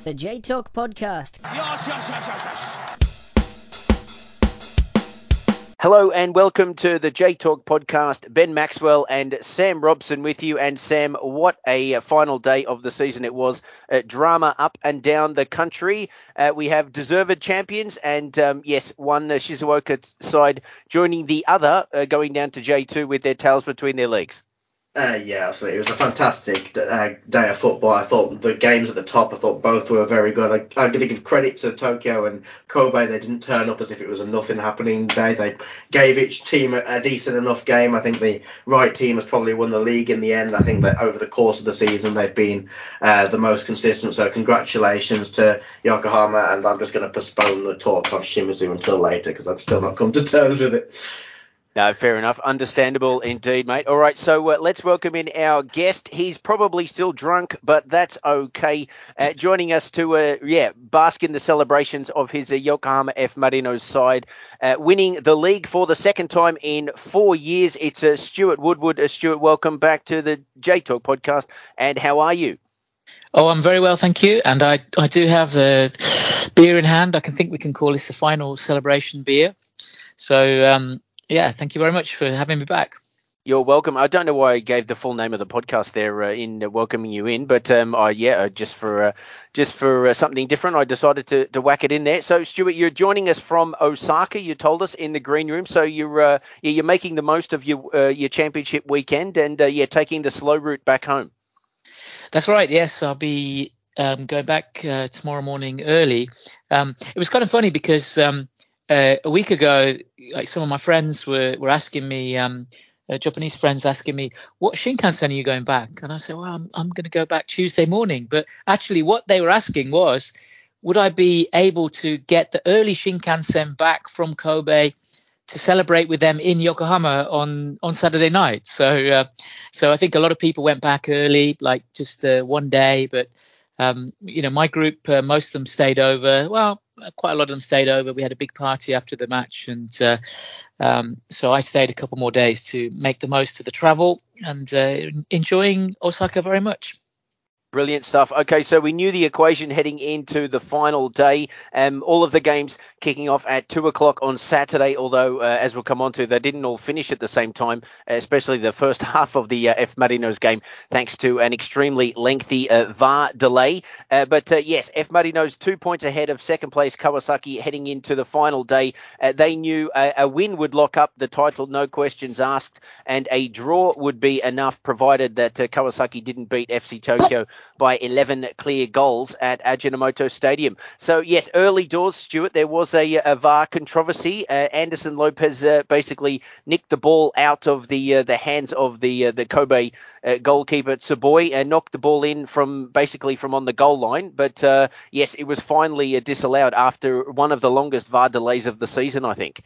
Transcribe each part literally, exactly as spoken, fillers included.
The J Talk Podcast. Yes, yes, yes, yes, yes. Hello and welcome to the J Talk Podcast. Ben Maxwell and Sam Robson with you. And Sam, what a final day of the season it was. Uh, drama up and down the country. Uh, we have deserved champions and, um, yes, one uh, Shizuoka side joining the other, uh, going down to J two with their tails between their legs. Uh, yeah, absolutely. It was a fantastic uh, day of football. I thought the games at the top, I thought both were very good. I, I'm going to give credit to Tokyo and Kobe. They didn't turn up as if it was a nothing happening day. They gave each team a, a decent enough game. I think the right team has probably won the league in the end. I think that over the course of the season, they've been uh, the most consistent. So congratulations to Yokohama. And I'm just going to postpone the talk on Shimizu until later because I've still not come to terms with it. No, fair enough. Understandable indeed, mate. All right, so uh, let's welcome in our guest. He's probably still drunk, but that's okay. Uh, joining us to, uh, yeah, bask in the celebrations of his uh, Yokohama F. Marinos side, uh, winning the league for the second time in four years. It's uh, Stuart Woodward. Uh, Stuart, welcome back to the J Talk podcast. And how are you? Oh, I'm very well, thank you. And I, I do have a beer in hand. I can think we can call this the final celebration beer. So, um, yeah, thank you very much for having me back. You're welcome. I don't know why I gave the full name of the podcast there uh, in uh, welcoming you in, but um, I, yeah, uh, just for uh, just for uh, something different, I decided to, to whack it in there. So, Stuart, you're joining us from Osaka. You told us in the green room, so you're uh, yeah, you're making the most of your uh, your championship weekend, and uh, yeah, taking the slow route back home. That's right. Yes, I'll be um, going back uh, tomorrow morning early. Um, it was kind of funny because. Um, Uh, a week ago, like some of my friends were, were asking me, um, uh, Japanese friends asking me, what Shinkansen are you going back? And I said, well, I'm, I'm going to go back Tuesday morning. But actually what they were asking was, would I be able to get the early Shinkansen back from Kobe to celebrate with them in Yokohama on, on Saturday night? So, uh, so I think a lot of people went back early, like just uh, one day. But, um, you know, my group, uh, most of them stayed over. Well, quite a lot of them stayed over. We had a big party after the match, and uh, um, so I stayed a couple more days to make the most of the travel and uh, enjoying Osaka very much. Brilliant stuff. Okay, so we knew the equation heading into the final day. Um, all of the games kicking off at two o'clock on Saturday, although, uh, as we'll come on to, they didn't all finish at the same time, especially the first half of the uh, F. Marinos game, thanks to an extremely lengthy uh, V A R delay. Uh, but, uh, yes, F. Marinos two points ahead of second place Kawasaki heading into the final day. Uh, they knew a, a win would lock up the title, no questions asked, and a draw would be enough, provided that uh, Kawasaki didn't beat F C Tokyo by eleven clear goals at Ajinomoto Stadium. So, yes, early doors, Stuart, there was a, a V A R controversy. Uh, Anderson Lopez uh, basically nicked the ball out of the uh, the hands of the uh, the Kobe uh, goalkeeper, Tsuboi, and knocked the ball in from basically from on the goal line. But, uh, yes, it was finally uh, disallowed after one of the longest V A R delays of the season, I think.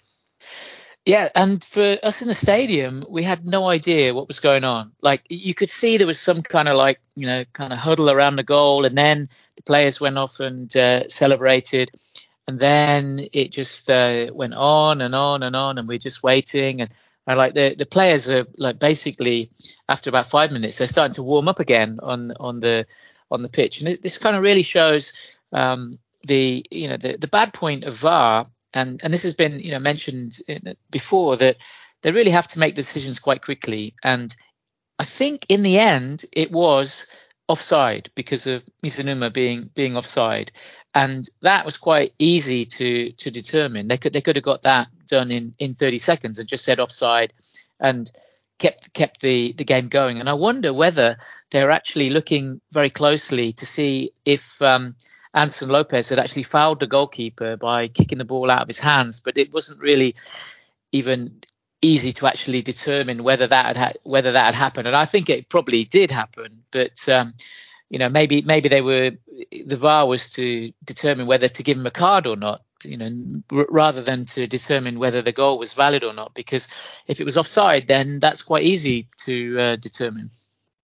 Yeah, and for us in the stadium, we had no idea what was going on. Like, you could see there was some kind of like, you know, kind of huddle around the goal, and then the players went off and uh, celebrated, and then it just uh, went on and on and on, and we're just waiting. And, and like the, the players are like basically after about five minutes, they're starting to warm up again on on the on the pitch, and it, this kind of really shows um, the you know the, the bad point of V A R. And and this has been, you know, mentioned in, before, that they really have to make decisions quite quickly. And I think in the end it was offside because of Mizunuma being being offside, and that was quite easy to to determine. They could they could have got that done in, in thirty seconds and just said offside, and kept kept the the game going. And I wonder whether they're actually looking very closely to see if um, Anderson Lopez had actually fouled the goalkeeper by kicking the ball out of his hands, but it wasn't really even easy to actually determine whether that had ha- whether that had happened. And I think it probably did happen, but um, you know, maybe maybe they were the V A R was to determine whether to give him a card or not, you know, r- rather than to determine whether the goal was valid or not. Because if it was offside, then that's quite easy to uh, determine.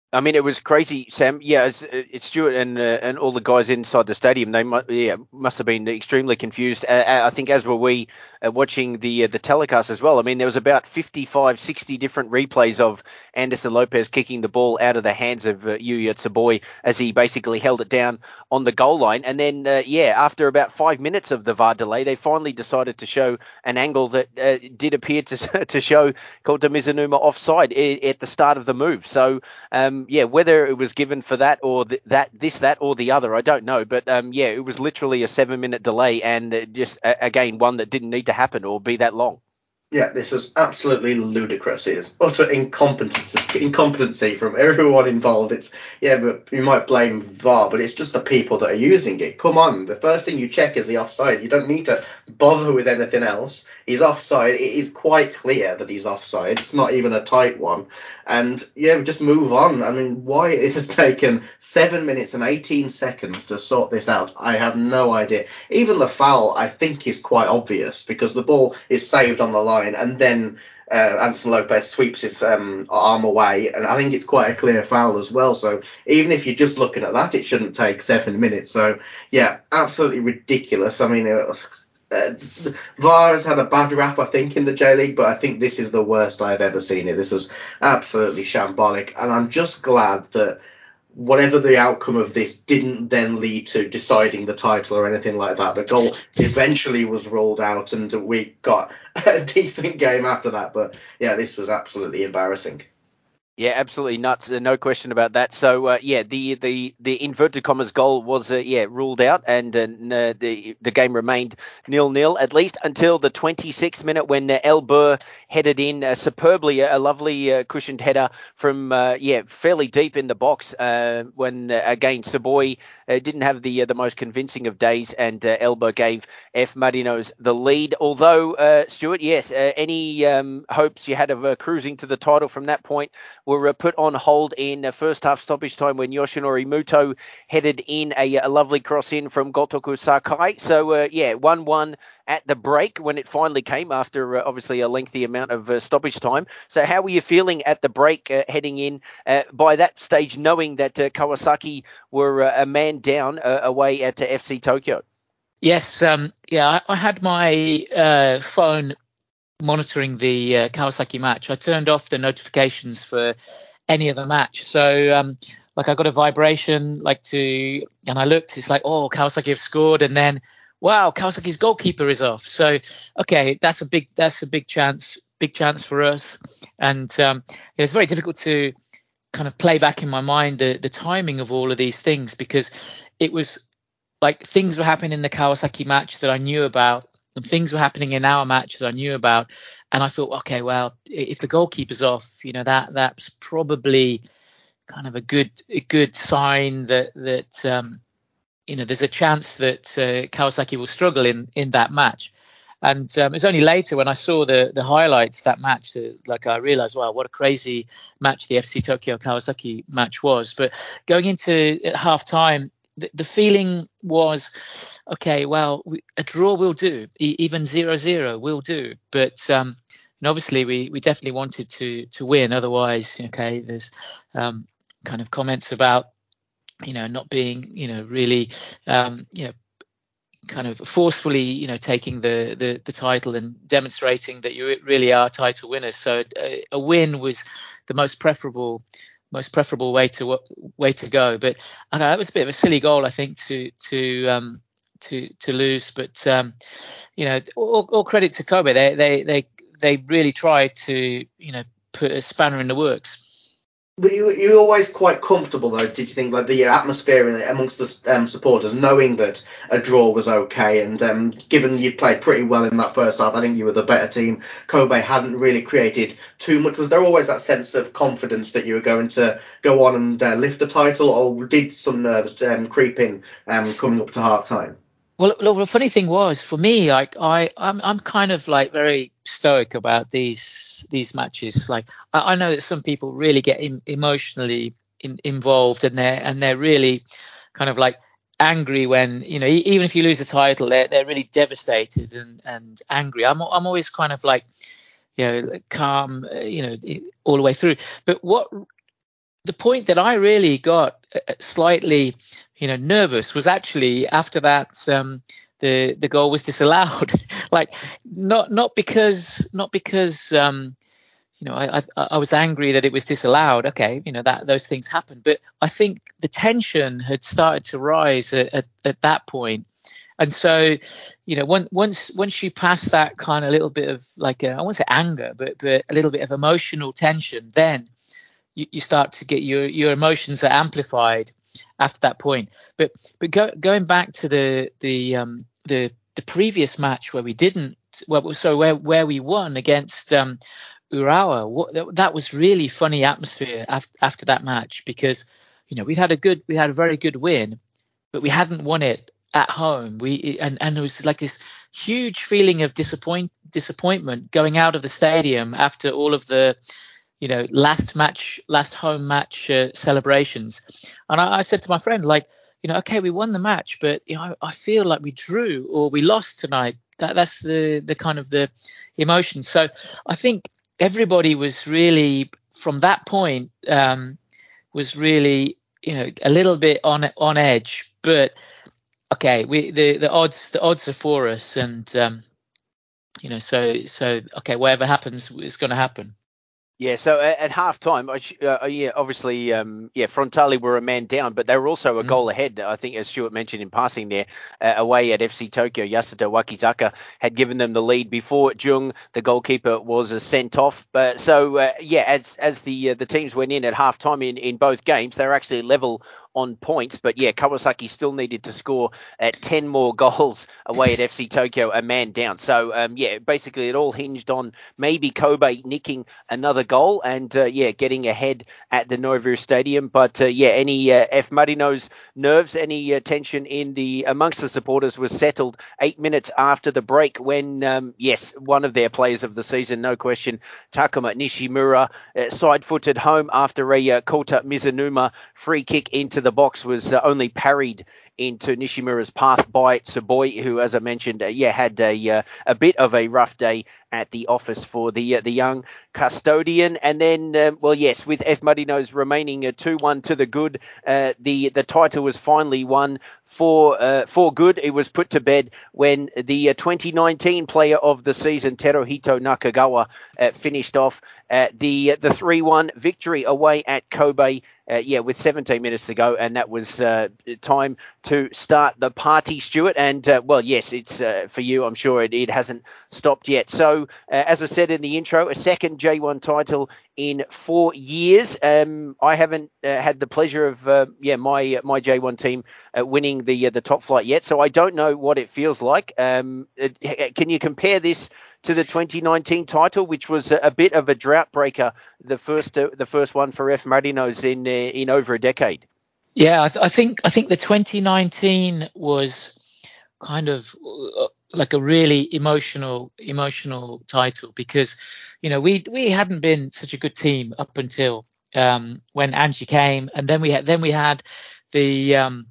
I mean, it was crazy, Sam. Yeah, it's, it's Stuart and uh, and all the guys inside the stadium. They must, yeah, must have been extremely confused. Uh, I think as were we uh, watching the uh, the telecast as well. I mean, there was about fifty-five, sixty different replays of Anderson Lopez kicking the ball out of the hands of uh, Yuya Tsuboi as he basically held it down on the goal line. And then, uh, yeah, after about five minutes of the V A R delay, they finally decided to show an angle that uh, did appear to to show Kota Mizunuma offside at the start of the move. So. Um, yeah, whether it was given for that or th- that, this, that, or the other, I don't know. But um, yeah, it was literally a seven-minute delay, and uh, just uh, again one that didn't need to happen or be that long. Yeah, this was absolutely ludicrous. It's utter incompetency, incompetency from everyone involved. It's yeah, but you might blame V A R, but it's just the people that are using it. Come on, the first thing you check is the offside. You don't need to bother with anything else. He's offside. It is quite clear that he's offside. It's not even a tight one. And yeah, just move on. I mean, why it has taken seven minutes and eighteen seconds to sort this out, I have no idea. Even the foul, I think, is quite obvious because the ball is saved on the line, and then uh, Anderson Lopez sweeps his um, arm away, and I think it's quite a clear foul as well. So even if you're just looking at that, it shouldn't take seven minutes. So yeah, absolutely ridiculous. I mean, it was, uh, V A R has had a bad rap, I think, in the J League, but I think this is the worst I've ever seen it. This was absolutely shambolic, and I'm just glad that whatever the outcome of this didn't then lead to deciding the title or anything like that. The goal eventually was ruled out, and we got a decent game after that. But yeah, this was absolutely embarrassing. Yeah, absolutely nuts. Uh, no question about that. So, uh, yeah, the, the the inverted commas goal was, uh, yeah, ruled out, and uh, the the game remained nil-nil, at least until the twenty-sixth minute when uh, El Burr headed in uh, superbly, a lovely uh, cushioned header from, uh, yeah, fairly deep in the box uh, when, uh, again, Tsuboi uh, didn't have the uh, the most convincing of days, and uh, El Burr gave F. Marinos the lead. Although, uh, Stuart, yes, uh, any um, hopes you had of uh, cruising to the title from that point were put on hold in uh, first half stoppage time when Yoshinori Muto headed in a, a lovely cross in from Gotoku Sakai. So, uh, yeah, one one at the break when it finally came after uh, obviously a lengthy amount of uh, stoppage time. So how were you feeling at the break uh, heading in uh, by that stage, knowing that uh, Kawasaki were uh, a man down uh, away at uh, F C Tokyo? Yes, um, yeah, I, I had my uh, phone monitoring the uh, Kawasaki match. I turned off the notifications for any of the match. So, um, like, I got a vibration, like to, and I looked. It's like, oh, Kawasaki have scored, and then, wow, Kawasaki's goalkeeper is off. So, okay, that's a big, that's a big chance, big chance for us. And um, it was very difficult to kind of play back in my mind the the timing of all of these things, because it was like things were happening in the Kawasaki match that I knew about, and things were happening in our match that I knew about. And I thought, okay, well, if the goalkeeper's off, you know, that that's probably kind of a good a good sign that that um, you know, there's a chance that uh, Kawasaki will struggle in in that match. And um, it's only later when I saw the the highlights of that match that, like, I realized, wow, what a crazy match the F C Tokyo Kawasaki match was. But going into half time, the, the feeling was, okay, well, we, a draw will do, e- even zero zero will do. But um, and obviously, we, we definitely wanted to to win. Otherwise, okay, there's um, kind of comments about, you know, not being, you know, really, um, you know, kind of forcefully, you know, taking the, the the title and demonstrating that you really are title winners. So a, a win was the most preferable most preferable way to way to go. But I know that was a bit of a silly goal, I think, to to um to to lose. But um, you know, all, all credit to Kobe. They they they they really tried to, you know, put a spanner in the works. Were you, you were always quite comfortable, though, did you think, like the atmosphere in, amongst the um, supporters, knowing that a draw was okay, and um, given you played pretty well in that first half, I think you were the better team. Kobe hadn't really created too much. Was there always that sense of confidence that you were going to go on and uh, lift the title, or did some nerves um, creep in um, coming up to half time? Well, look, the funny thing was, for me, like I, I'm, I'm kind of like very stoic about these these matches. Like I, I know that some people really get in, emotionally in, involved, and they're and they're really kind of like angry when, you know, even if you lose a title, they're they're really devastated and and angry. I'm I'm always kind of like, you know, calm, you know, all the way through. But what the point that I really got slightly, you know, nervous was actually after that um, the the goal was disallowed. Like not not because not because um, you know I, I I was angry that it was disallowed. Okay, you know that those things happen, but I think the tension had started to rise at, at, at that point. And so, you know, when, once once you pass that kind of little bit of like a, I won't say anger, but but a little bit of emotional tension, then you, you start to get your your emotions are amplified after that point. But but go, going back to the the um the the previous match where we didn't, well, so where where we won against um Urawa, what, that, that was really funny atmosphere after after that match, because you know we'd had a good we had a very good win, but we hadn't won it at home. We and and there was like this huge feeling of disappoint disappointment going out of the stadium after all of the you know last match last home match uh, celebrations. And I, I said to my friend, like, you know okay, we won the match, but you know I, I feel like we drew or we lost tonight. That that's the the kind of the emotion. So I think everybody was really, from that point, um was really you know a little bit on on edge. But okay, we the the odds the odds are for us, and um, you know, so so okay, whatever happens is going to happen. Yeah, so at, at half time, uh, yeah, obviously, um, yeah, Frontale were a man down, but they were also a Mm. goal ahead. I think, as Stuart mentioned in passing there, uh, away at F C Tokyo, Yasuto Wakizaka had given them the lead before Jung, the goalkeeper, was uh, sent off. But so, uh, yeah, as as the uh, the teams went in at half time in, in both games, they were actually level on points. But yeah, Kawasaki still needed to score at ten more goals away at F C Tokyo, a man down. So, um, yeah, basically it all hinged on maybe Kobe nicking another goal and uh, yeah, getting ahead at the Novu Stadium. But uh, yeah, any uh, F Marino's nerves, any uh, tension in the amongst the supporters was settled eight minutes after the break when um, yes, one of their players of the season, no question, Takuma Nishimura, uh, side-footed home after a uh, Kota Mizunuma free kick into the box, was uh, only parried into Nishimura's path by Tsuboi, who, as I mentioned, uh, yeah, had a uh, a bit of a rough day at the office for the uh, the young custodian. And then, uh, well, yes, with F Marino's remaining uh, two one to the good, uh, the the title was finally won for uh, for good. It was put to bed when the uh, twenty nineteen player of the season, Teruhito Nakagawa, uh, finished off uh, the the three one victory away at Kobe. Uh, yeah, with seventeen minutes to go, and that was uh, time to start the party, Stuart. And uh, well, yes, it's uh, for you. I'm sure it, it hasn't stopped yet. So, uh, as I said in the intro, a second J one title in four years. Um, I haven't uh, had the pleasure of uh, yeah my my J one team uh, winning the uh, the top flight yet, so I don't know what it feels like. Um, it, can you compare this to the twenty nineteen title, which was a, a bit of a drought breaker, the first uh, the first one for F Marinos in uh, in over a decade? Yeah, I, th- I think I think the twenty nineteen was kind of uh, like a really emotional emotional title, because you know we we hadn't been such a good team up until um, when Angie came, and then we had then we had the um,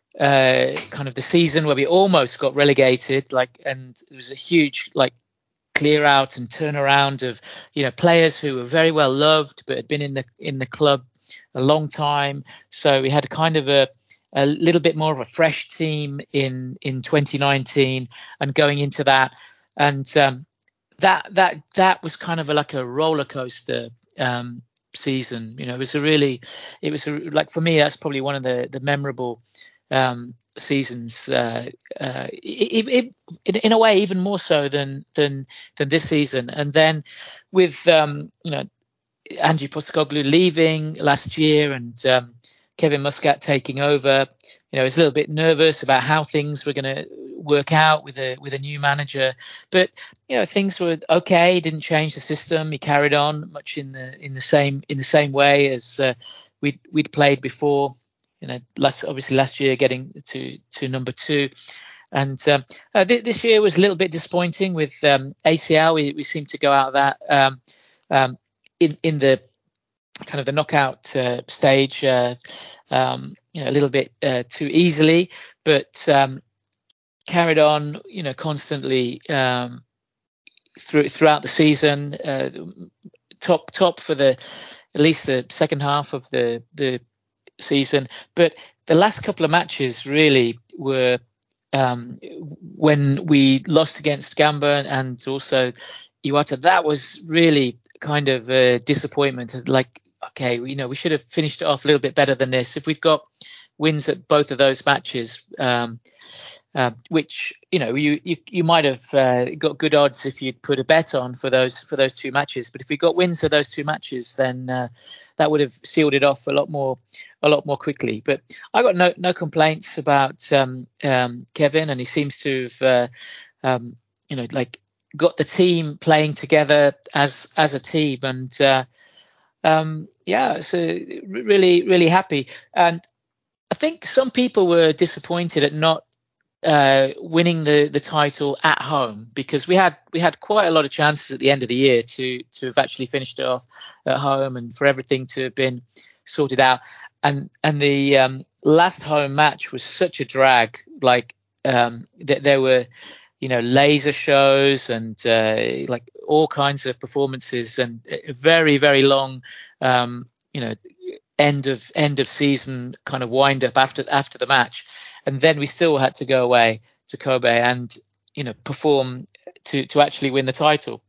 uh, kind of the season where we almost got relegated, like, and it was a huge like clear out and turnaround of you know players who were very well loved but had been in the in the club a long time. So we had kind of a a little bit more of a fresh team in in twenty nineteen, and going into that, and um, that that that was kind of a, like a roller coaster um, season. You know, it was a really, it was a, like for me that's probably one of the the memorable um, seasons. Uh, uh, it, it, it, in a way, even more so than than than this season. And then with um, you know Ange Postecoglou leaving last year and um, Kevin Muscat taking over, you know, I was a little bit nervous about how things were going to work out with a with a new manager. But you know, things were okay. He didn't change the system. He carried on much in the in the same in the same way as uh, we'd we'd played before. You know, last obviously last year getting to to number two. And um, uh, th- this year was a little bit disappointing with um, A C L. We we seemed to go out of that um, um, in in the kind of the knockout uh, stage, uh, um, you know, a little bit uh, too easily, but um, carried on, you know, constantly um, through throughout the season. Uh, top top for the at least the second half of the the season. But the last couple of matches really were um, when we lost against Gamba and also Iwata. That was really kind of a disappointment. Like, okay, you know, we should have finished it off a little bit better than this. If we'd got wins at both of those matches, um, uh, which you know you you, you might have uh, got good odds if you'd put a bet on for those for those two matches. But if we got wins of those two matches, then uh, that would have sealed it off a lot more a lot more quickly. But I got no no complaints about um, um, Kevin, and he seems to have uh, um, you know like got the team playing together as as a team, and uh, um, yeah, so really really happy. And I think some people were disappointed at not uh, winning the, the title at home, because we had we had quite a lot of chances at the end of the year to to have actually finished it off at home and for everything to have been sorted out. And and the um, last home match was such a drag. Like um, th- there were, you know, laser shows and uh, like all kinds of performances and a very very long, um, you know. end of end of season kind of wind up after after the match, and then we still had to go away to Kobe and you know perform to to actually win the title.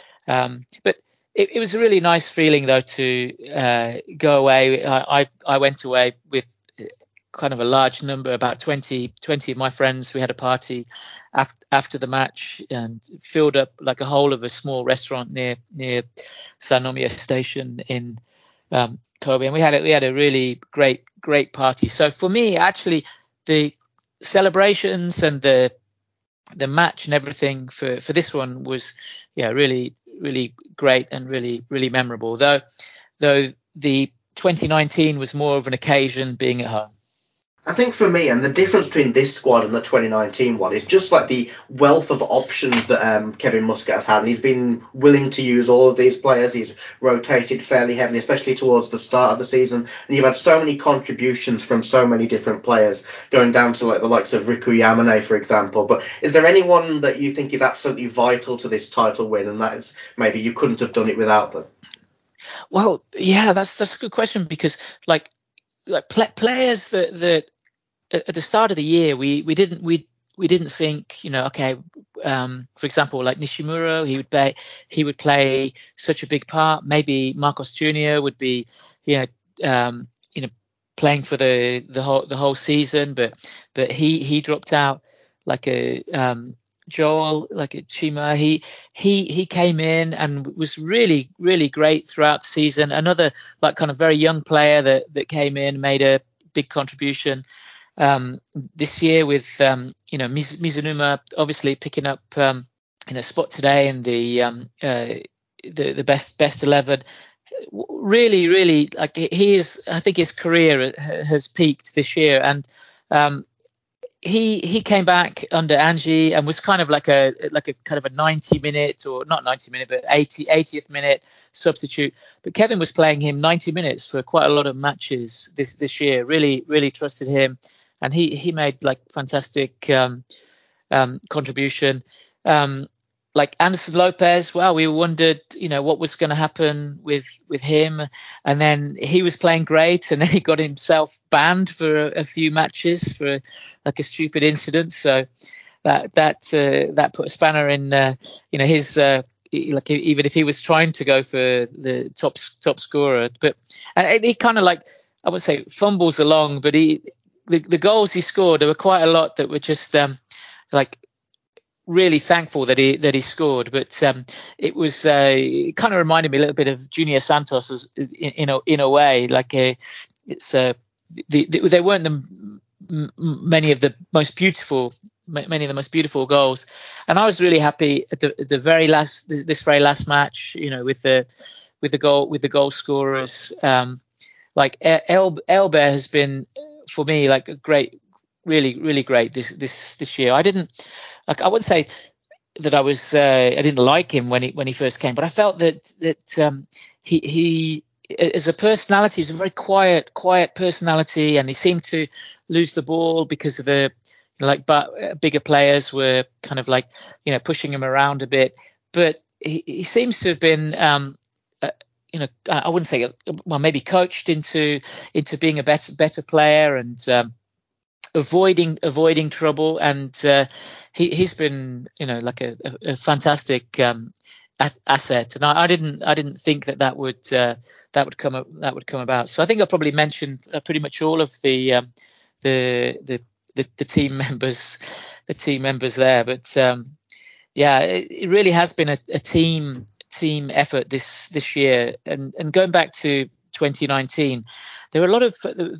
Um, but it, it was a really nice feeling though to uh, go away. I, I I went away with kind of a large number, about twenty, twenty of my friends. We had a party after after the match and filled up like a whole of a small restaurant near near Sanomiya Station in um, Kobe, and we had a, we had a really great great party. So for me, actually, the celebrations and the the match and everything for, for this one was yeah really really great and really really memorable. Though though the twenty nineteen was more of an occasion being at home. I think for me, and the difference between this squad and the twenty nineteen one is just like the wealth of options that um, Kevin Muscat has had. And he's been willing to use all of these players. He's rotated fairly heavily, especially towards the start of the season. And you've had so many contributions from so many different players, going down to like the likes of Riku Yamane, for example. But is there anyone that you think is absolutely vital to this title win, and that is maybe you couldn't have done it without them? Well, yeah, that's that's a good question, because like like play, players that that at the start of the year, we, we didn't we we didn't think, you know, okay, um, for example, like Nishimuro, he would play he would play such a big part. Maybe Marcos Junior would be, you know, um, you know, playing for the the whole the whole season, but but he he dropped out. Like a um, Joel, like a Chima, he he he came in and was really really great throughout the season. Another like kind of very young player that that came in, made a big contribution. Um, this year with um, you know Miz- Mizunuma obviously picking up um, you know spot today in the um, uh, the the best best eleven. Really, really like he is. I think his career has peaked this year, and um, he he came back under Angie and was kind of like a like a kind of a ninety minute, or not ninety minute, but eighty, eightieth minute substitute. But Kevin was playing him ninety minutes for quite a lot of matches this this year. Really, really trusted him. And he, he made like fantastic um, um, contribution. Um, like Anderson Lopez, well, we wondered, you know, what was going to happen with with him, and then he was playing great, and then he got himself banned for a, a few matches for like a stupid incident. So that that uh, that put a spanner in, uh, you know, his. Uh, like even if he was trying to go for the top top scorer, but and he kind of like I would say fumbles along, but he. The, the goals he scored, there were quite a lot that were just um, like really thankful that he that he scored. But um, it was uh, it kind of reminded me a little bit of Junior Santos as, in, in a in a way. Like a, it's uh, the, the, they weren't the m- many of the most beautiful many of the most beautiful goals, and I was really happy at the, at the very last this very last match. You know, with the with the goal with the goal scorers. Um, like El Elber has been for me like a great, really really great this this this year. I didn't like I wouldn't say that I was uh, I didn't like him when he when he first came, but I felt that that um, he he as a personality, he's a very quiet quiet personality, and he seemed to lose the ball because of the like but bigger players were kind of like you know pushing him around a bit, but he, he seems to have been um, uh, you know, I wouldn't say, well, maybe coached into into being a better better player and um, avoiding avoiding trouble. And uh, he he's been, you know, like a, a, a fantastic um, asset. And I, I didn't I didn't think that that would uh, that would come up, that would come about. So I think I probably mentioned uh, pretty much all of the um, the, the the the team members the team members there. But um, yeah, it, it really has been a, a team team effort this this year. And and going back to twenty nineteen, there were a lot of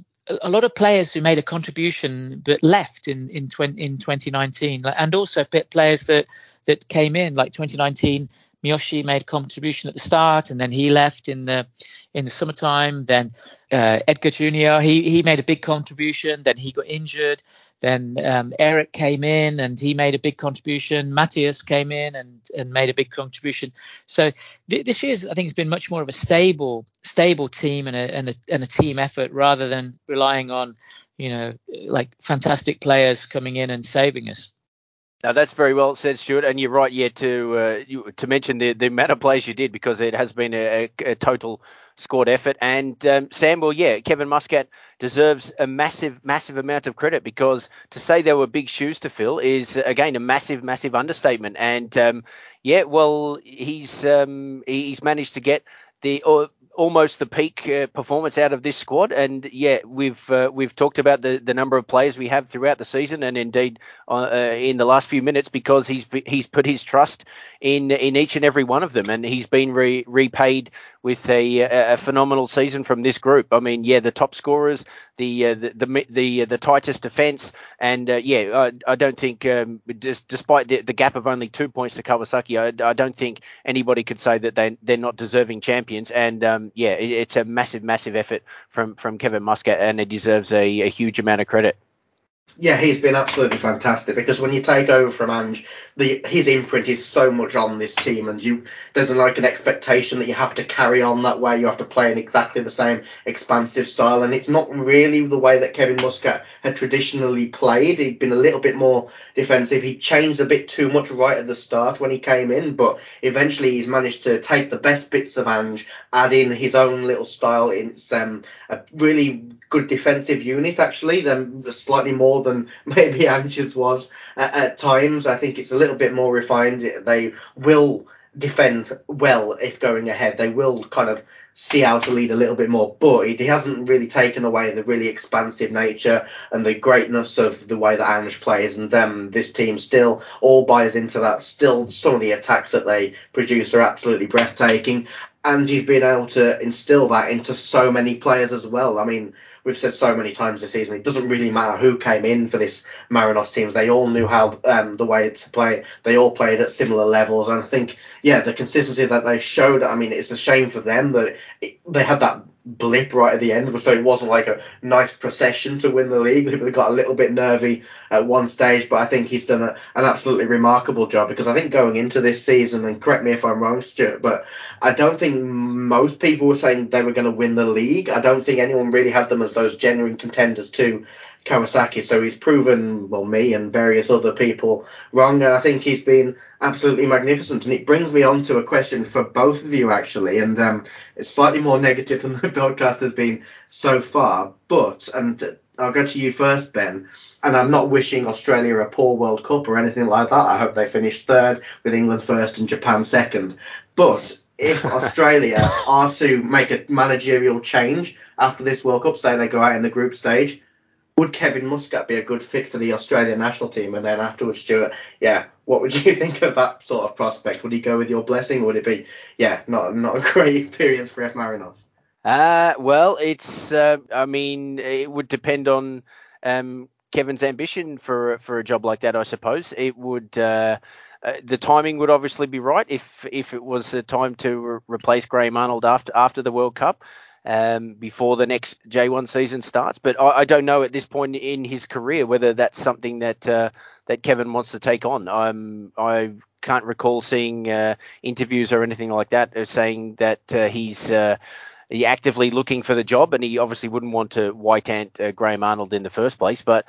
a lot of players who made a contribution but left in in, twenty, in twenty nineteen, and also players that that came in, like twenty nineteen. Miyoshi made a contribution at the start, and then he left in the in the summertime. Then uh, Edgar Junior he he made a big contribution. Then he got injured. Then um, Eric came in and he made a big contribution. Matthias came in and, and made a big contribution. So th- this year's, I think, it's been much more of a stable stable team and a, and a and a team effort rather than relying on, you know, like fantastic players coming in and saving us. No, that's very well said, Stuart, and you're right. Yeah, to uh, you, to mention the the amount of plays you did, because it has been a, a total squad effort. And um, Sam, well, yeah, Kevin Muscat deserves a massive, massive amount of credit, because to say there were big shoes to fill is again a massive, massive understatement. And um, yeah, well, he's um, he's managed to get the uh, almost the peak uh, performance out of this squad. And yeah, we've uh, we've talked about the, the number of players we have throughout the season, and indeed uh, uh, in the last few minutes, because he's he's put his trust in in each and every one of them, and he's been re- repaid with a, a phenomenal season from this group. I mean, yeah, the top scorers, the uh, the the the, uh, the tightest defence, and uh, yeah, I, I don't think um, just, despite the, the gap of only two points to Kawasaki, I, I don't think anybody could say that they they're not deserving champions. And um, yeah, it, it's a massive, massive effort from from Kevin Muscat, and it deserves a, a huge amount of credit. Yeah, he's been absolutely fantastic, because when you take over from Ange, the his imprint is so much on this team, and you there's like an expectation that you have to carry on that way. You have to play in exactly the same expansive style, and it's not really the way that Kevin Muscat had traditionally played. He'd been a little bit more defensive. He changed a bit too much right at the start when he came in, but eventually he's managed to take the best bits of Ange, add in his own little style. It's um, a really good defensive unit, actually, then slightly more than maybe Ange's was at, at times. I think it's a little bit more refined. They will defend well if going ahead. They will kind of see how to lead a little bit more, but he hasn't really taken away the really expansive nature and the greatness of the way that Ange plays. And um, this team still all buys into that. Still, some of the attacks that they produce are absolutely breathtaking. And he's been able to instill that into so many players as well. I mean, we've said so many times this season, it doesn't really matter who came in for this Marinos teams. They all knew how um, the way to play. They all played at similar levels. And I think, yeah, the consistency that they've showed, I mean, it's a shame for them that it, they had that blip right at the end, so it wasn't like a nice procession to win the league. They got a little bit nervy at one stage, but I think he's done a, an absolutely remarkable job, because I think going into this season, and correct me if I'm wrong, Stuart, but I don't think most people were saying they were going to win the league. I don't think anyone really had them as those genuine contenders to Kawasaki. So he's proven, well, me and various other people wrong, and I think he's been absolutely magnificent. And it brings me on to a question for both of you, actually, and um, it's slightly more negative than the podcast has been so far, but, and I'll go to you first, Ben, and I'm not wishing Australia a poor World Cup or anything like that. I hope they finish third, with England first and Japan second. But if Australia are to make a managerial change after this World Cup, say they go out in the group stage, would Kevin Muscat be a good fit for the Australian national team? And then afterwards, Stuart, yeah, what would you think of that sort of prospect? Would he go with your blessing, or would it be, yeah, not not a great experience for F. Marinos? Uh, well, it's, uh, I mean, it would depend on um, Kevin's ambition for for a job like that, I suppose. It would, uh, uh, the timing would obviously be right if if it was a time to re- replace Graham Arnold after after the World Cup, um, before the next J one season starts. But I, I don't know at this point in his career whether that's something that uh, that Kevin wants to take on. I'm I can't recall seeing uh, interviews or anything like that saying that uh, he's uh, he actively looking for the job, and he obviously wouldn't want to white ant uh, Graham Arnold in the first place. But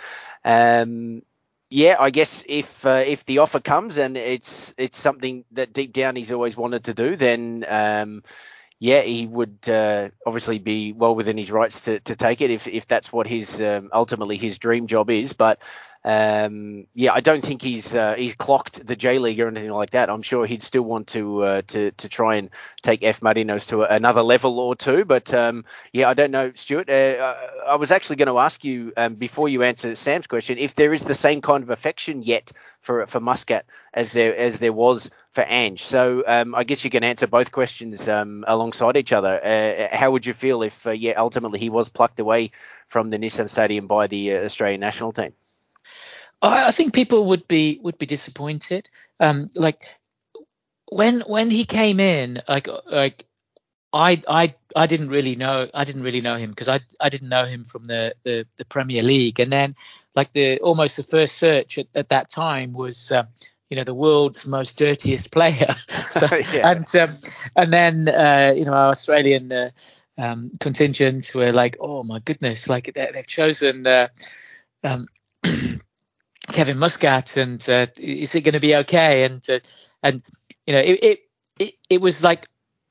um, yeah, I guess if uh, if the offer comes and it's it's something that deep down he's always wanted to do, then um, yeah, he would uh, obviously be well within his rights to, to take it if if that's what his um, ultimately his dream job is. But um, yeah, I don't think he's uh, he's clocked the J League or anything like that. I'm sure he'd still want to uh, to to try and take F Marinos to another level or two. But um, yeah, I don't know, Stuart. Uh, I was actually going to ask you um, before you answer Sam's question if there is the same kind of affection yet for for Muscat as there as there was for Ange. So um, I guess you can answer both questions um, alongside each other. Uh, how would you feel if, uh, yeah, ultimately he was plucked away from the Nissan Stadium by the uh, Australian national team? I, I think people would be would be disappointed. Um, like when when he came in, like like I I I didn't really know I didn't really know him because I I didn't know him from the, the the Premier League, and then like the almost the first search at, at that time was um, you know the world's most dirtiest player. So yeah. and um, and then uh, you know our Australian uh, um, contingent were like, oh my goodness, like they, they've chosen uh, um, Kevin Muscat, and uh, is it going to be okay? And uh, and you know it, it it it was like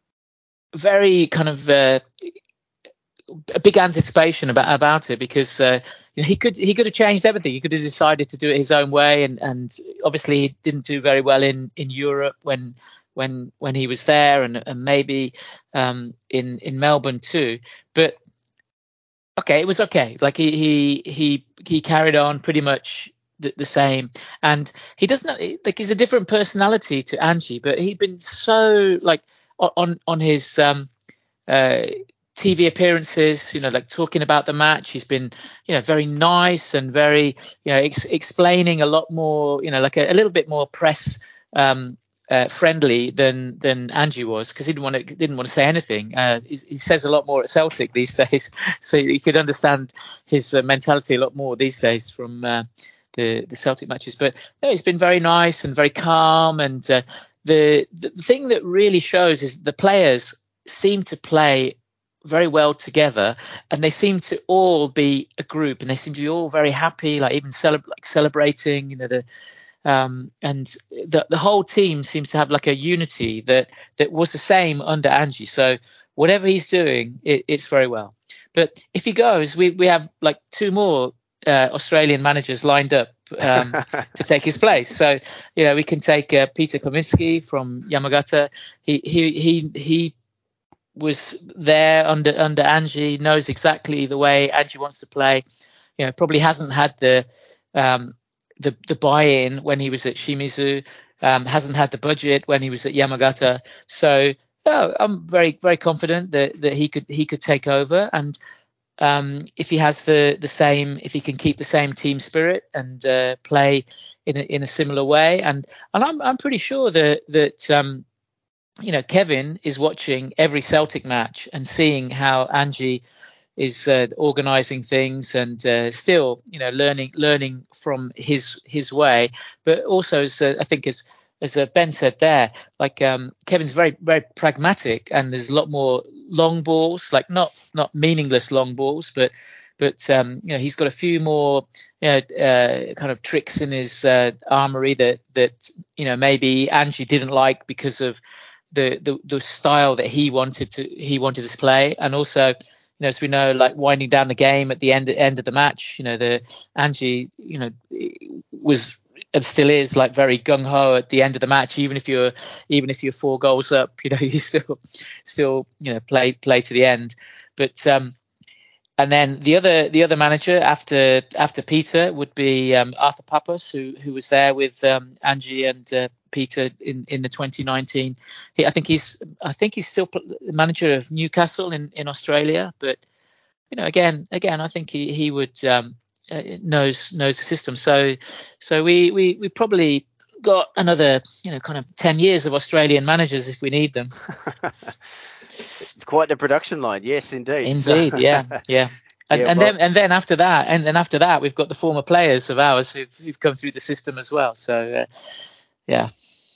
very kind of uh, a big anticipation about about it because uh, you know, he could he could have changed everything. He could have decided to do it his own way, and, and obviously he didn't do very well in, in Europe when when when he was there, and, and maybe um, in in Melbourne too. But okay, it was okay. Like he he he he carried on pretty much the, the same, and he doesn't like he's a different personality to Angie, but he'd been so like on on his um, uh, T V appearances, you know, like talking about the match. He's been, you know, very nice and very, you know, ex- explaining a lot more, you know, like a, a little bit more press um, uh, friendly than than Angie was, because he didn't want to didn't want to say anything. Uh, he, he says a lot more at Celtic these days, so you could understand his uh, mentality a lot more these days from uh, the the Celtic matches. But no, he's been very nice and very calm, and uh, the the thing that really shows is the players seem to play very well together, and they seem to all be a group, and they seem to be all very happy, like even celeb- like celebrating, you know, the um, and the the whole team seems to have like a unity that that was the same under Angie. So whatever he's doing, it, it's very well. But if he goes, we we have like two more uh, Australian managers lined up um, to take his place. So you know, we can take uh, Peter Kominski from Yamagata. He he he he was there under under Angie, knows exactly the way Angie wants to play. You know, probably hasn't had the um, the the buy-in when he was at Shimizu, um, hasn't had the budget when he was at Yamagata. So oh, I'm very very confident that that he could he could take over, and um, if he has the the same, if he can keep the same team spirit and uh, play in a, in a similar way, and and I'm I'm pretty sure that that um, you know, Kevin is watching every Celtic match and seeing how Angie is uh, organising things, and uh, still, you know, learning learning from his his way. But also, as uh, I think as as uh, Ben said there, like um, Kevin's very very pragmatic, and there's a lot more long balls, like not not meaningless long balls, but but um, you know, he's got a few more you know, uh, kind of tricks in his uh, armory that that you know maybe Angie didn't like because of the, the the style that he wanted to he wanted to play, and also, you know, as we know, like winding down the game at the end end of the match, you know, the Angie, you know, was and still is like very gung ho at the end of the match, even if you're even if you're four goals up, you know, you still still you know play play to the end. But um, and then the other the other manager after after Peter would be um, Arthur Papas, who who was there with um, Angie and uh, Peter in, in the twenty nineteen. He, I think he's I think he's still manager of Newcastle in, in Australia. But you know, again again, I think he he would um, uh, knows knows the system. So so we we we probably got another you know kind of ten years of Australian managers if we need them. Quite the production line, yes, indeed. Indeed, So, yeah, yeah. And, yeah, and well, then and then after that, and then after that, we've got the former players of ours who've, who've come through the system as well. So, uh, yeah.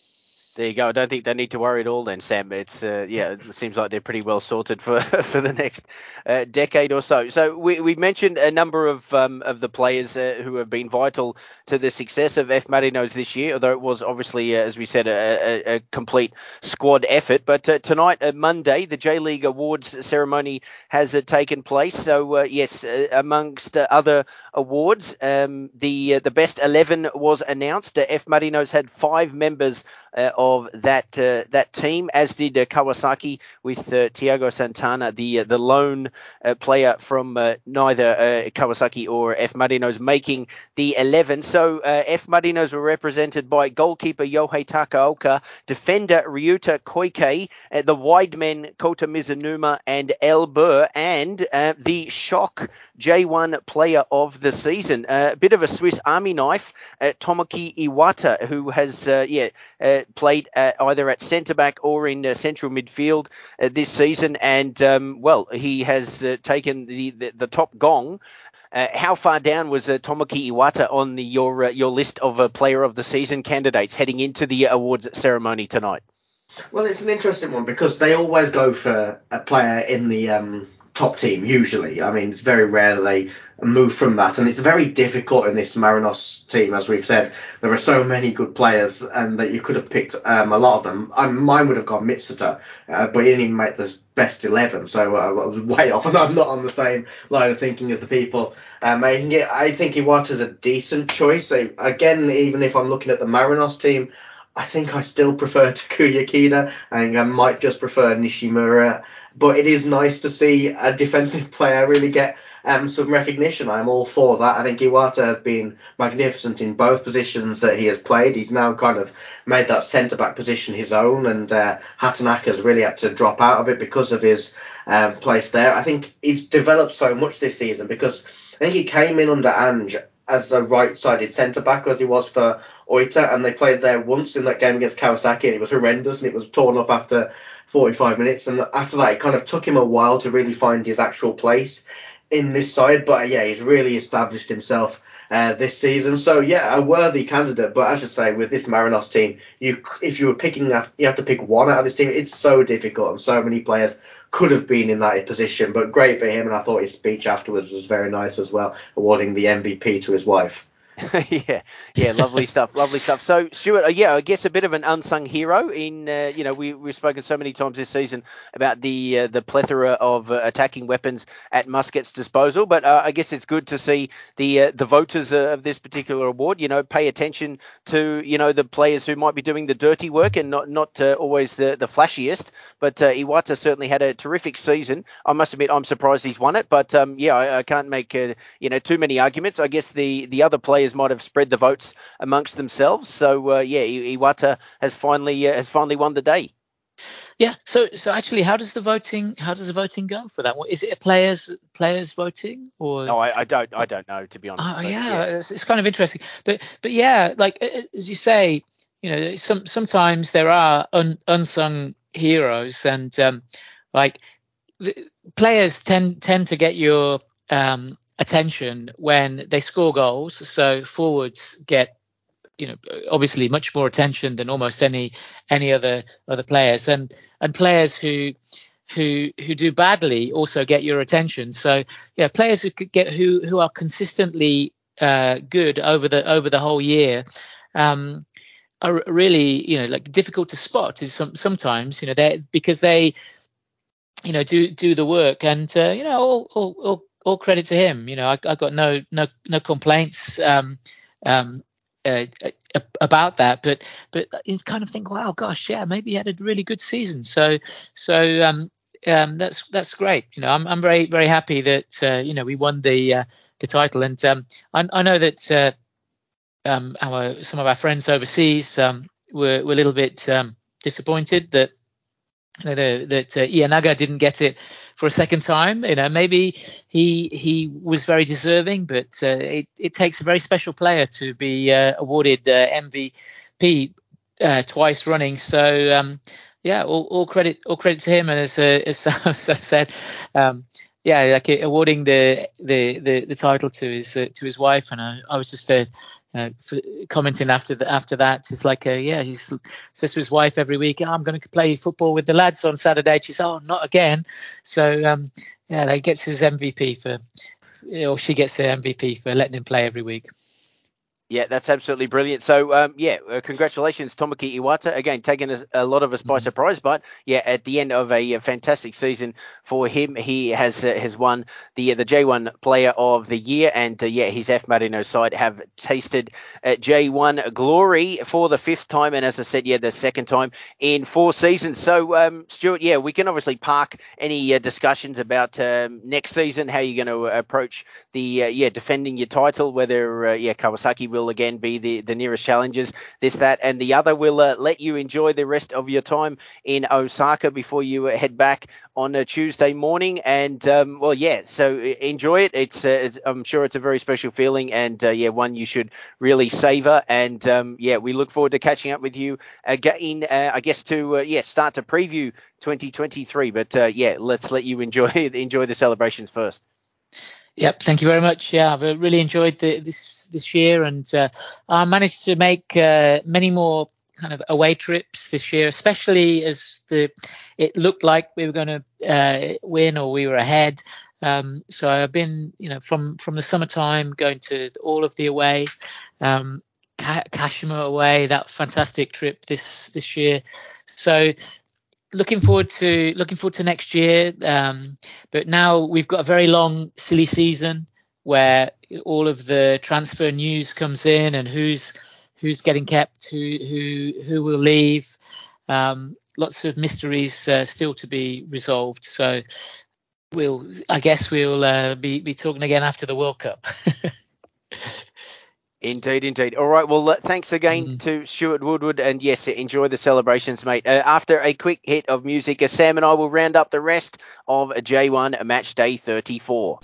There you go. I don't think they need to worry at all then, Sam. It's uh, yeah, it seems like they're pretty well sorted for for the next uh, decade or so. So we we mentioned a number of um, of the players uh, who have been vital to the success of F Marinos this year, although it was obviously, uh, as we said, a, a, a complete squad effort. But uh, tonight, uh, Monday, the J League Awards ceremony has uh, taken place. So uh, yes, uh, amongst uh, other awards, um, the uh, the best eleven was announced. Uh, F Marinos had five members Uh, of that uh, that team, as did uh, Kawasaki with uh, Thiago Santana, the uh, the lone uh, player from uh, neither uh, Kawasaki or F Marinos, making the eleven. So uh, F Marinos were represented by goalkeeper Yohei Takaoka, defender Ryuta Koike, uh, the wide men Kota Mizunuma and El Burr, and uh, the shock J one player of the season, uh, a bit of a Swiss Army knife, uh, Tomoki Iwata, who has uh, yeah. Uh, played uh, either at centre-back or in uh, central midfield uh, this season. And, um, well, he has uh, taken the, the, the top gong. Uh, how far down was uh, Tomoki Iwata on the, your uh, your list of uh, player of the season candidates heading into the awards ceremony tonight? Well, it's an interesting one because they always go for a player in the um, top team, usually. I mean, it's very rare that they move from that. And it's very difficult in this Marinos team, as we've said. There are so many good players and that you could have picked um, a lot of them. I, mine would have gone Mitsuta, uh, but he didn't even make the best eleven. So uh, I was way off, and I'm not on the same line of thinking as the people uh, making it. I think Iwata's a decent choice. So, again, even if I'm looking at the Marinos team, I think I still prefer Takuya Kida. I think I might just prefer Nishimura. But it is nice to see a defensive player really get um, some recognition. I'm all for that. I think Iwata has been magnificent in both positions that he has played. He's now kind of made that centre-back position his own, and uh, Hatanaka's really had to drop out of it because of his um, place there. I think he's developed so much this season because I think he came in under Ange as a right-sided centre-back as he was for Oita, and they played there once in that game against Kawasaki, and it was horrendous, and it was torn up after forty-five minutes, and after that it kind of took him a while to really find his actual place in this side, but uh, yeah, he's really established himself uh, this season. So yeah, a worthy candidate. But as I say, with this Marinos team, you if you were picking, you have to pick one out of this team. It's so difficult, and so many players could have been in that position. But great for him, and I thought his speech afterwards was very nice as well, awarding the M V P to his wife. yeah, yeah, lovely stuff, lovely stuff. So, Stuart, uh, yeah, I guess a bit of an unsung hero in, uh, you know, we, we've spoken so many times this season about the uh, the plethora of uh, attacking weapons at Muscat's disposal, but uh, I guess it's good to see the uh, the voters uh, of this particular award, you know, pay attention to, you know, the players who might be doing the dirty work and not not uh, always the, the flashiest. But uh, Iwata certainly had a terrific season. I must admit, I'm surprised he's won it, but um, yeah, I, I can't make uh, you know too many arguments. I guess the the other players might have spread the votes amongst themselves. So uh, yeah, Iwata has finally uh, has finally won the day. Yeah. So so actually, how does the voting how does the voting go for that? Is it a players players voting or? No, I, I don't I don't know, to be honest. Oh but, yeah, yeah. It's, it's kind of interesting. But but yeah, like as you say, you know, some sometimes there are un, unsung heroes, and um, like the players tend tend to get your um, attention when they score goals. So forwards get, you know, obviously much more attention than almost any any other other players, and and players who who who do badly also get your attention. So yeah, players who could get who who are consistently uh, good over the over the whole year um, are really, you know, like difficult to spot. Is some sometimes, you know, they because they you know do do the work, and uh, you know all, all all all credit to him. You know, I I got no no no complaints um um uh, about that, but but you kind of think, wow, gosh, yeah, maybe he had a really good season. So so um um that's that's great. You know, I'm I'm very very happy that uh, you know we won the uh, the title, and um I I know that uh, um our some of our friends overseas um were were a little bit um disappointed that. You know, that uh, Ianaga didn't get it for a second time. You know, maybe he he was very deserving, but uh, it, it takes a very special player to be uh, awarded uh, M V P uh, twice running. So um, yeah, all, all credit all credit to him. And as uh, as, as I said, um, yeah, like uh, awarding the, the, the, the title to his uh, to his wife, and I, I was just uh, uh, f- commenting after the, after that. It's like, uh, yeah, he says to his wife every week, oh, "I'm going to play football with the lads on Saturday." She says, "Oh, not again." So um, yeah, he gets his M V P for, or she gets the M V P for letting him play every week. Yeah, that's absolutely brilliant. So, um, yeah, uh, congratulations, Tomoki Iwata. Again, taking a, a lot of us by mm-hmm. surprise. But, yeah, at the end of a, a fantastic season for him, he has uh, has won the uh, the J one Player of the Year. And, uh, yeah, his F. Marino side have tasted uh, J one glory for the fifth time. And, as I said, yeah, the second time in four seasons. So, um, Stuart, yeah, we can obviously park any uh, discussions about um, next season, how you're going to approach the, uh, yeah, defending your title, whether, uh, yeah, Kawasaki will will again be the, the nearest challengers, this, that, and the other. Will uh, let you enjoy the rest of your time in Osaka before you uh, head back on a Tuesday morning. And, um, well, yeah, so enjoy it. It's, uh, it's I'm sure it's a very special feeling, and, uh, yeah, one you should really savor. And, um, yeah, we look forward to catching up with you again, uh, I guess, to, uh, yeah, start to preview twenty twenty-three. But, uh, yeah, let's let you enjoy enjoy the celebrations first. Yep, thank you very much. Yeah, I've really enjoyed the, this this year, and uh, I managed to make uh, many more kind of away trips this year, especially as the it looked like we were going to uh, win or we were ahead. Um, so I've been, you know, from from the summertime going to all of the away, um, Ka- Kashima away, that fantastic trip this this year. So. Looking forward to looking forward to next year, um, but now we've got a very long silly season where all of the transfer news comes in and who's who's getting kept, who who who will leave. Um, lots of mysteries uh, still to be resolved. So we'll, I guess we'll uh, be be talking again after the World Cup. Indeed, indeed. All right. Well, uh, thanks again mm. to Stuart Woodward. And yes, enjoy the celebrations, mate. Uh, after a quick hit of music, uh, Sam and I will round up the rest of J one Match Day thirty-four.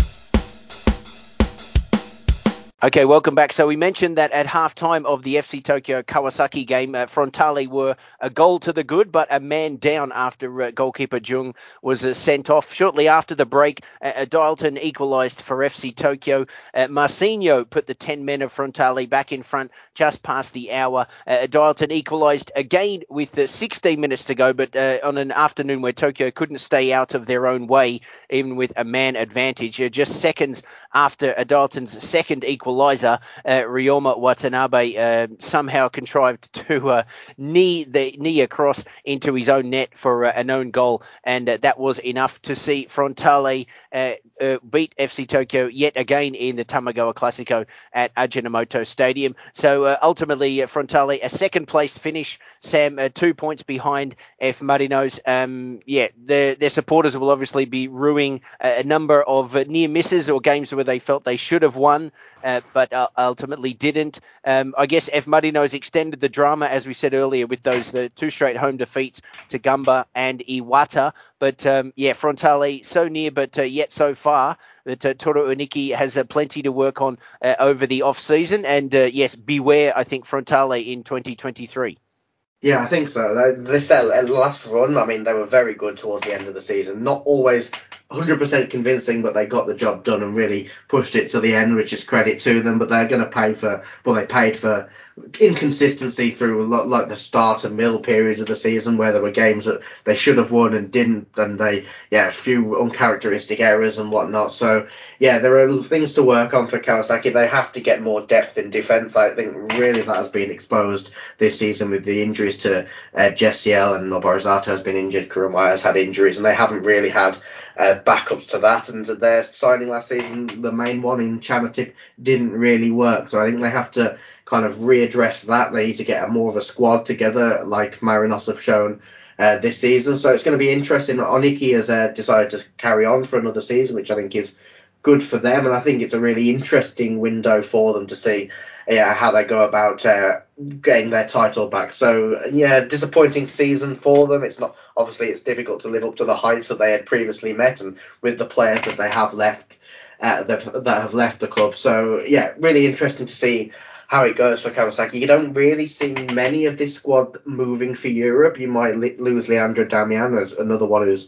Okay, welcome back. So we mentioned that at halftime of the F C Tokyo Kawasaki game, uh, Frontale were a goal to the good, but a man down after uh, goalkeeper Jung was uh, sent off. Shortly after the break, uh, Dialton equalised for F C Tokyo. Uh, Marcinho put the ten men of Frontale back in front just past the hour. Uh, Dialton equalised again with uh, sixteen minutes to go, but uh, on an afternoon where Tokyo couldn't stay out of their own way, even with a man advantage. Uh, just seconds after uh, Dialton's second equaliser, Uh, Ryoma Watanabe uh, somehow contrived to uh, knee the knee across into his own net for uh, an own goal, and uh, that was enough to see Frontale uh, uh, beat F C Tokyo yet again in the Tamagawa Classico at Ajinomoto Stadium. So uh, ultimately, uh, Frontale a second place finish. Sam, uh, two points behind F Marinos. Um, yeah, their their supporters will obviously be ruining a, a number of uh, near misses or games where they felt they should have won. Uh, but uh, ultimately didn't. Um, I guess F. Marinos extended the drama, as we said earlier, with those uh, two straight home defeats to Gamba and Iwata. But, um, yeah, Frontale so near, but uh, yet so far that uh, Toru Uniki has uh, plenty to work on uh, over the off-season. And, uh, yes, beware, I think, Frontale in twenty twenty-three. Yeah, I think so. This uh, last run, I mean, they were very good towards the end of the season. Not always one hundred percent convincing, but they got the job done and really pushed it to the end, which is credit to them. But they're going to pay for, well, they paid for inconsistency through like the start and middle periods of the season where there were games that they should have won and didn't, and they, yeah, a few uncharacteristic errors and whatnot. So, yeah, there are things to work on for Kawasaki. They have to get more depth in defence. I think really that has been exposed this season with the injuries to uh, Jessiel, and Noborizato has been injured, Kurumaya has had injuries, and they haven't really had uh, backups to that. And their signing last season, the main one in Chanatip, didn't really work. So I think they have to kind of readdress that. They need to get a more of a squad together, like Marinos have shown uh, this season. So it's going to be interesting. Oniki has uh, decided to carry on for another season, which I think is good for them, and I think it's a really interesting window for them to see yeah, how they go about uh, getting their title back. So yeah, disappointing season for them. It's not, obviously it's difficult to live up to the heights that they had previously met, and with the players that they have left uh, that have left the club. So yeah, really interesting to see how it goes for Kawasaki. You don't really see many of this squad moving for Europe. You might li- lose Leandro Damian as another one who's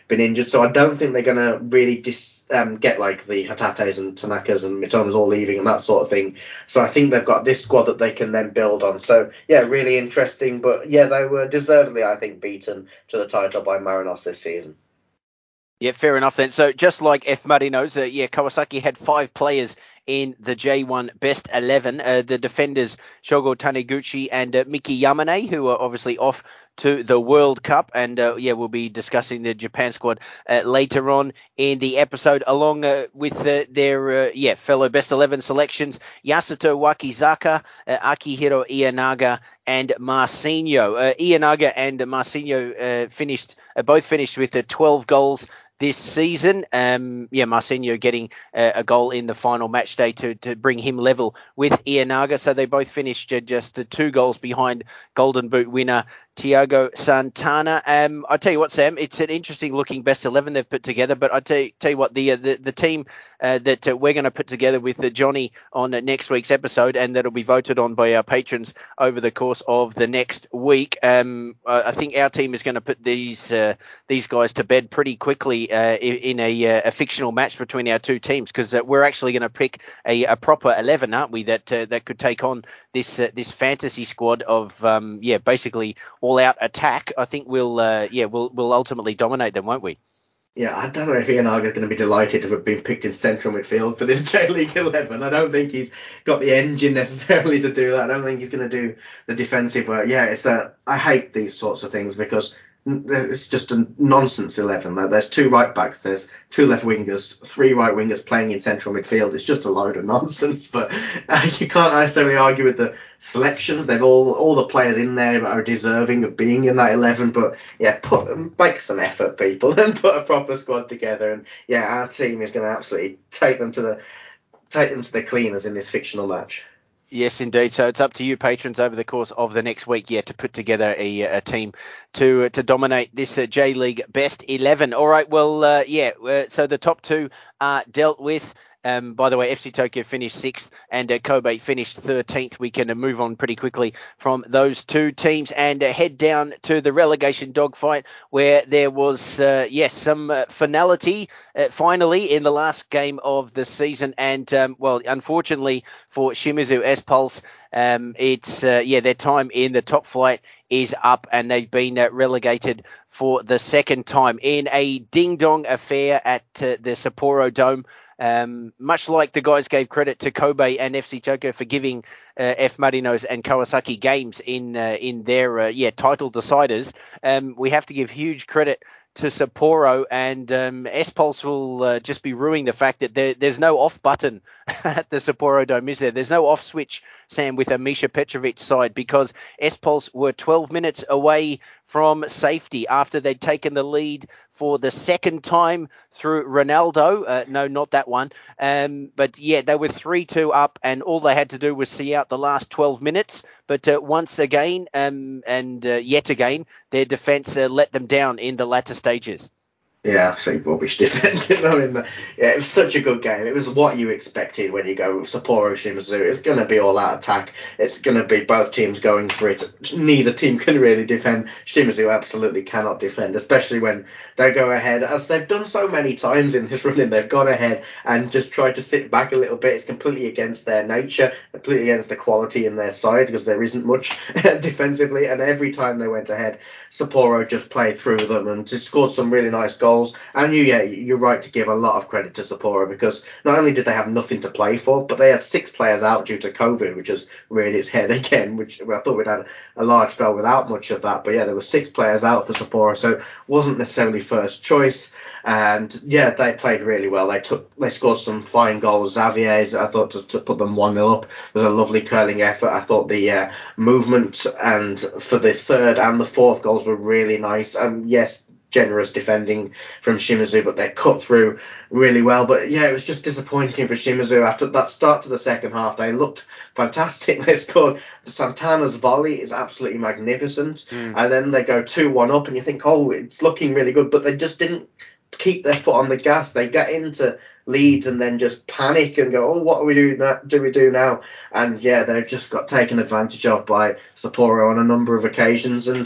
been injured. So I don't think they're going to really dis, um, get like the Hatates and Tanakas and Mitomas all leaving and that sort of thing. So I think they've got this squad that they can then build on. So yeah, really interesting. But yeah, they were deservedly, I think, beaten to the title by Marinos this season. Yeah, fair enough then. So just like F. Marinos, uh, yeah, Kawasaki had five players in the J one Best eleven. Uh, the defenders, Shogo Taniguchi and uh, Miki Yamane, who are obviously off to the World Cup. And uh, yeah, we'll be discussing the Japan squad uh, later on in the episode, along uh, with uh, their uh, yeah fellow Best eleven selections, Yasuto Wakizaka, uh, Akihiro Ienaga, and Marcinho. Uh, Ienaga and Marcinho uh, finished, uh, both finished with uh, twelve goals this season. Um, yeah, Marcinho getting uh, a goal in the final match day to, to bring him level with Ienaga. So they both finished uh, just uh, two goals behind Golden Boot winner Thiago Santana. Um, I tell you what, Sam, it's an interesting looking best eleven they've put together. But I tell you, tell you what, the uh, the, the team uh, that uh, we're going to put together with uh, Johnny on uh, next week's episode, and that'll be voted on by our patrons over the course of the next week. Um, I, I think our team is going to put these uh, these guys to bed pretty quickly uh, in, in a, uh, a fictional match between our two teams, because uh, we're actually going to pick a, a proper eleven, aren't we? That uh, that could take on this uh, this fantasy squad of um, yeah basically all-out attack. I think we'll uh, yeah we'll we'll ultimately dominate them, won't we? Yeah, I don't know if Ienaga is going to be delighted to have been picked in central midfield for this J League eleven. I don't think he's got the engine necessarily to do that. I don't think he's going to do the defensive work. Yeah, it's a. I hate these sorts of things because it's just a nonsense eleven. There's two right backs, there's two left wingers, three right wingers playing in central midfield. It's just a load of nonsense. But uh, you can't necessarily argue with the selections. They've all all the players in there are deserving of being in that eleven. But yeah, put make some effort, people, and put a proper squad together. And yeah, our team is going to absolutely take them to the take them to the cleaners in this fictional match. Yes, indeed. So it's up to you, patrons, over the course of the next week, yeah, to put together a, a team to to dominate this uh, J League Best eleven. All right, well, uh, yeah, uh, so the top two are dealt with. Um, by the way, F C Tokyo finished sixth and uh, Kobe finished thirteenth. We can uh, move on pretty quickly from those two teams and uh, head down to the relegation dogfight, where there was, uh, yes, some uh, finality uh, finally in the last game of the season. And, um, well, unfortunately for Shimizu S-Pulse, um, it's, uh, yeah, their time in the top flight is up and they've been uh, relegated for the second time in a ding-dong affair at uh, the Sapporo Dome. Um, much like the guys gave credit to Kobe and F C Tokyo for giving uh, F. Marinos and Kawasaki games in uh, in their uh, yeah title deciders, um, we have to give huge credit to Sapporo, and um, S-Pulse will uh, just be ruining the fact that there, there's no off button at the Sapporo Dome, is there? There's no off switch, Sam, with a Misha Petrovic side, because S-Pulse were twelve minutes away from safety after they'd taken the lead for the second time through Ronaldo. Uh, no, not that one. Um, but yeah, they were three two up, and all they had to do was see out the last twelve minutes. But uh, once again, um, and uh, yet again, their defence uh, let them down in the latter stages. Yeah, absolutely rubbish defending. I mean, yeah, it was such a good game. It was what you expected when you go with Sapporo Shimizu. It's going to be all out attack. It's going to be both teams going for it. Neither team can really defend. Shimizu absolutely cannot defend, especially when they go ahead, as they've done so many times in this running. They've gone ahead and just tried to sit back a little bit. It's completely against their nature, completely against the quality in their side, because there isn't much defensively. And every time they went ahead, Sapporo just played through them and just scored some really nice goals. And you, yeah, you're right to give a lot of credit to Sapporo, because not only did they have nothing to play for, but they had six players out due to COVID, which has reared its head again, which I thought we'd had a large spell without much of that. But yeah, there were six players out for Sapporo, so it wasn't necessarily first choice. And yeah, they played really well. They took, they scored some fine goals. Xavier's, I thought, to, to put them one nil up was a lovely curling effort. I thought the uh, movement and for the third and the fourth goals were really nice. And um, yes, generous defending from Shimizu, but they cut through really well. But yeah, it was just disappointing for Shimizu. After that start to the second half, they looked fantastic. They scored. Santana's volley is absolutely magnificent. Mm. And then they go two one up and you think, oh, it's looking really good. But they just didn't keep their foot on the gas. They get into leads and then just panic and go, oh, what do we do now? Do we do now? And yeah, they've just got taken advantage of by Sapporo on a number of occasions. And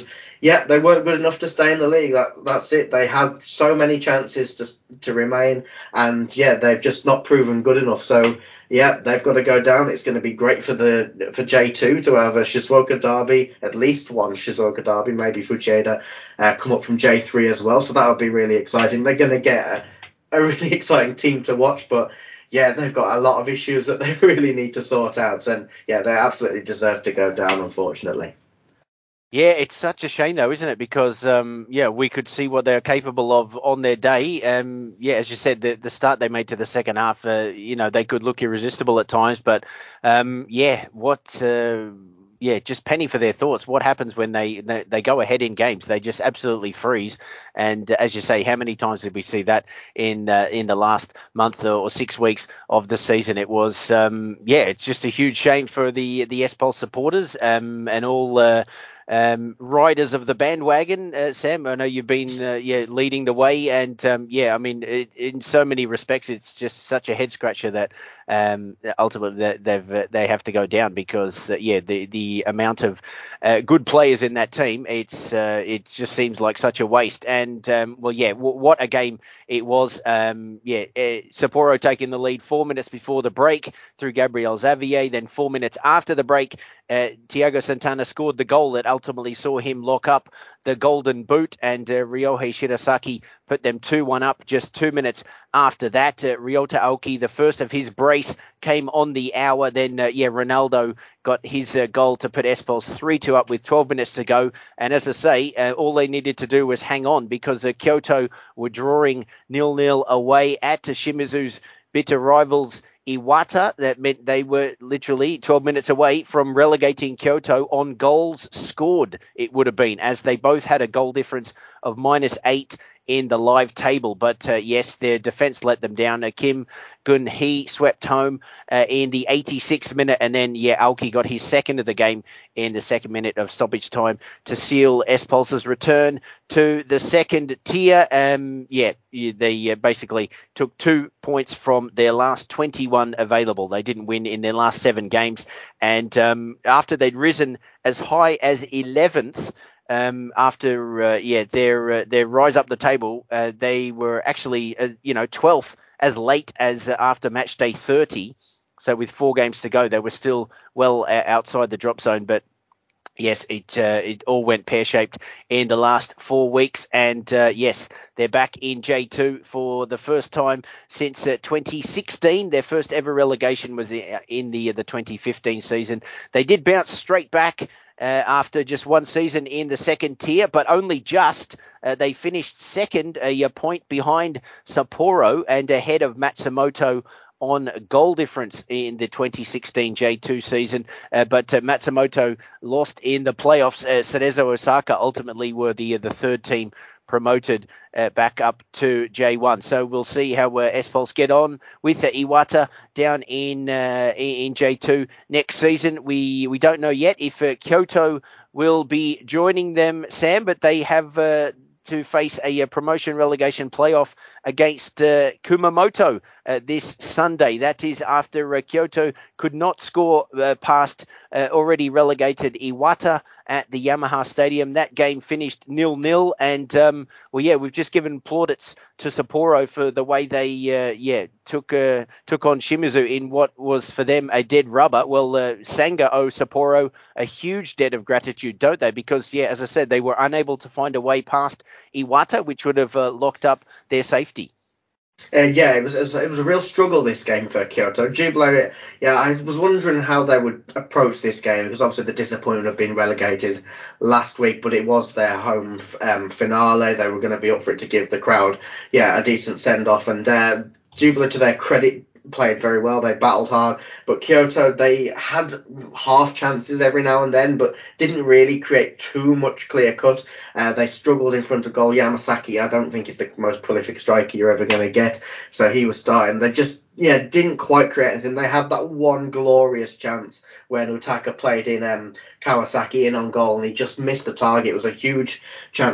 yeah, they weren't good enough to stay in the league. That that's it. They had so many chances to to remain, and yeah, they've just not proven good enough. So yeah, they've got to go down. It's going to be great for the for J two to have a Shizuoka derby, at least one Shizuoka derby, maybe Fujieda uh, come up from J three as well. So that would be really exciting. They're going to get a, a really exciting team to watch, but yeah, they've got a lot of issues that they really need to sort out, and yeah, they absolutely deserve to go down, unfortunately. Yeah, it's such a shame though, isn't it? Because um, yeah, we could see what they're capable of on their day. Um, yeah, as you said, the, the start they made to the second half, uh, you know, they could look irresistible at times. But um, yeah, what? Uh, yeah, just penny for their thoughts. What happens when they, they they go ahead in games? They just absolutely freeze. And uh, as you say, how many times did we see that in uh, in the last month or six weeks of the season? It was um, yeah, it's just a huge shame for the the S P O L supporters um, and all. Uh, Um, riders of the bandwagon, uh, Sam. I know you've been uh, yeah leading the way, and um, yeah, I mean, it, in so many respects, it's just such a head scratcher that um, ultimately they've uh, they have to go down because uh, yeah, the the amount of uh, good players in that team, it's uh, it just seems like such a waste. And um, well, yeah, w- what a game it was. Um, yeah, uh, Sapporo taking the lead four minutes before the break through Gabriel Xavier. Then four minutes after the break, uh, Thiago Santana scored the goal that ultimately saw him lock up the golden boot, and uh, Ryohei Shirasaki put them two one up just two minutes after that. Uh, Ryota Aoki, the first of his brace, came on the hour. Then, uh, yeah, Ronaldo got his uh, goal to put S P O L's three two up with twelve minutes to go. And as I say, uh, all they needed to do was hang on because uh, Kyoto were drawing nil nil away at Shimizu's bitter rivals Iwata. That meant they were literally twelve minutes away from relegating Kyoto on goals scored, it would have been, as they both had a goal difference of minus eight in the live table. But uh, yes, their defence let them down. Uh, Kim Gun-hee swept home uh, in the eighty-sixth minute, and then yeah, Aoki got his second of the game in the second minute of stoppage time to seal S P O L's return to the second tier. Um, yeah, they uh, basically took two points from their last twenty-one available. They didn't win in their last seven games, and um, after they'd risen as high as eleventh. Um, after uh, yeah their uh, their rise up the table, uh, they were actually uh, you know twelfth as late as uh, after match day thirty. So with four games to go, they were still well uh, outside the drop zone. But yes, it uh, it all went pear-shaped in the last four weeks. And uh, yes, they're back in J two for the first time since uh, twenty sixteen. Their first ever relegation was in the, the twenty fifteen season. They did bounce straight back Uh, after just one season in the second tier, but only just. Uh, they finished second, a, a point behind Sapporo and ahead of Matsumoto on goal difference in the twenty sixteen J two season. Uh, but uh, Matsumoto lost in the playoffs. Uh, Cerezo Osaka ultimately were the, uh, the third team promoted uh, back up to J one. So we'll see how uh, S P O L's get on with uh, Iwata down in uh, in J two next season. We we don't know yet if uh, Kyoto will be joining them, Sam, but they have uh, to face a, a promotion relegation playoff against uh, Kumamoto uh, this Sunday. That is after uh, Kyoto could not score uh, past uh, already relegated Iwata at the Yamaha Stadium. That game finished nil nil, and um, well, yeah, we've just given plaudits to Sapporo for the way they, uh, yeah, took uh, took on Shimizu in what was for them a dead rubber. Well, uh, Sanga owe Sapporo a huge debt of gratitude, don't they? Because yeah, as I said, they were unable to find a way past Iwata, which would have uh, locked up their safety. Uh, yeah, it was, it was it was a real struggle, this game for Kyoto. Jubilee, yeah, I was wondering how they would approach this game because obviously the disappointment of being relegated last week, but it was their home um, finale. They were going to be up for it to give the crowd, yeah, a decent send off. And uh, Jubilee, to their credit, played very well. They battled hard, but Kyoto, they had half chances every now and then, but didn't really create too much clear cut. Uh, they struggled in front of goal. Yamasaki, I don't think is the most prolific striker you're ever going to get, so he was starting. They just yeah didn't quite create anything. They had that one glorious chance when Utaka played in um, Kawasaki in on goal, and he just missed the target. It was a huge chance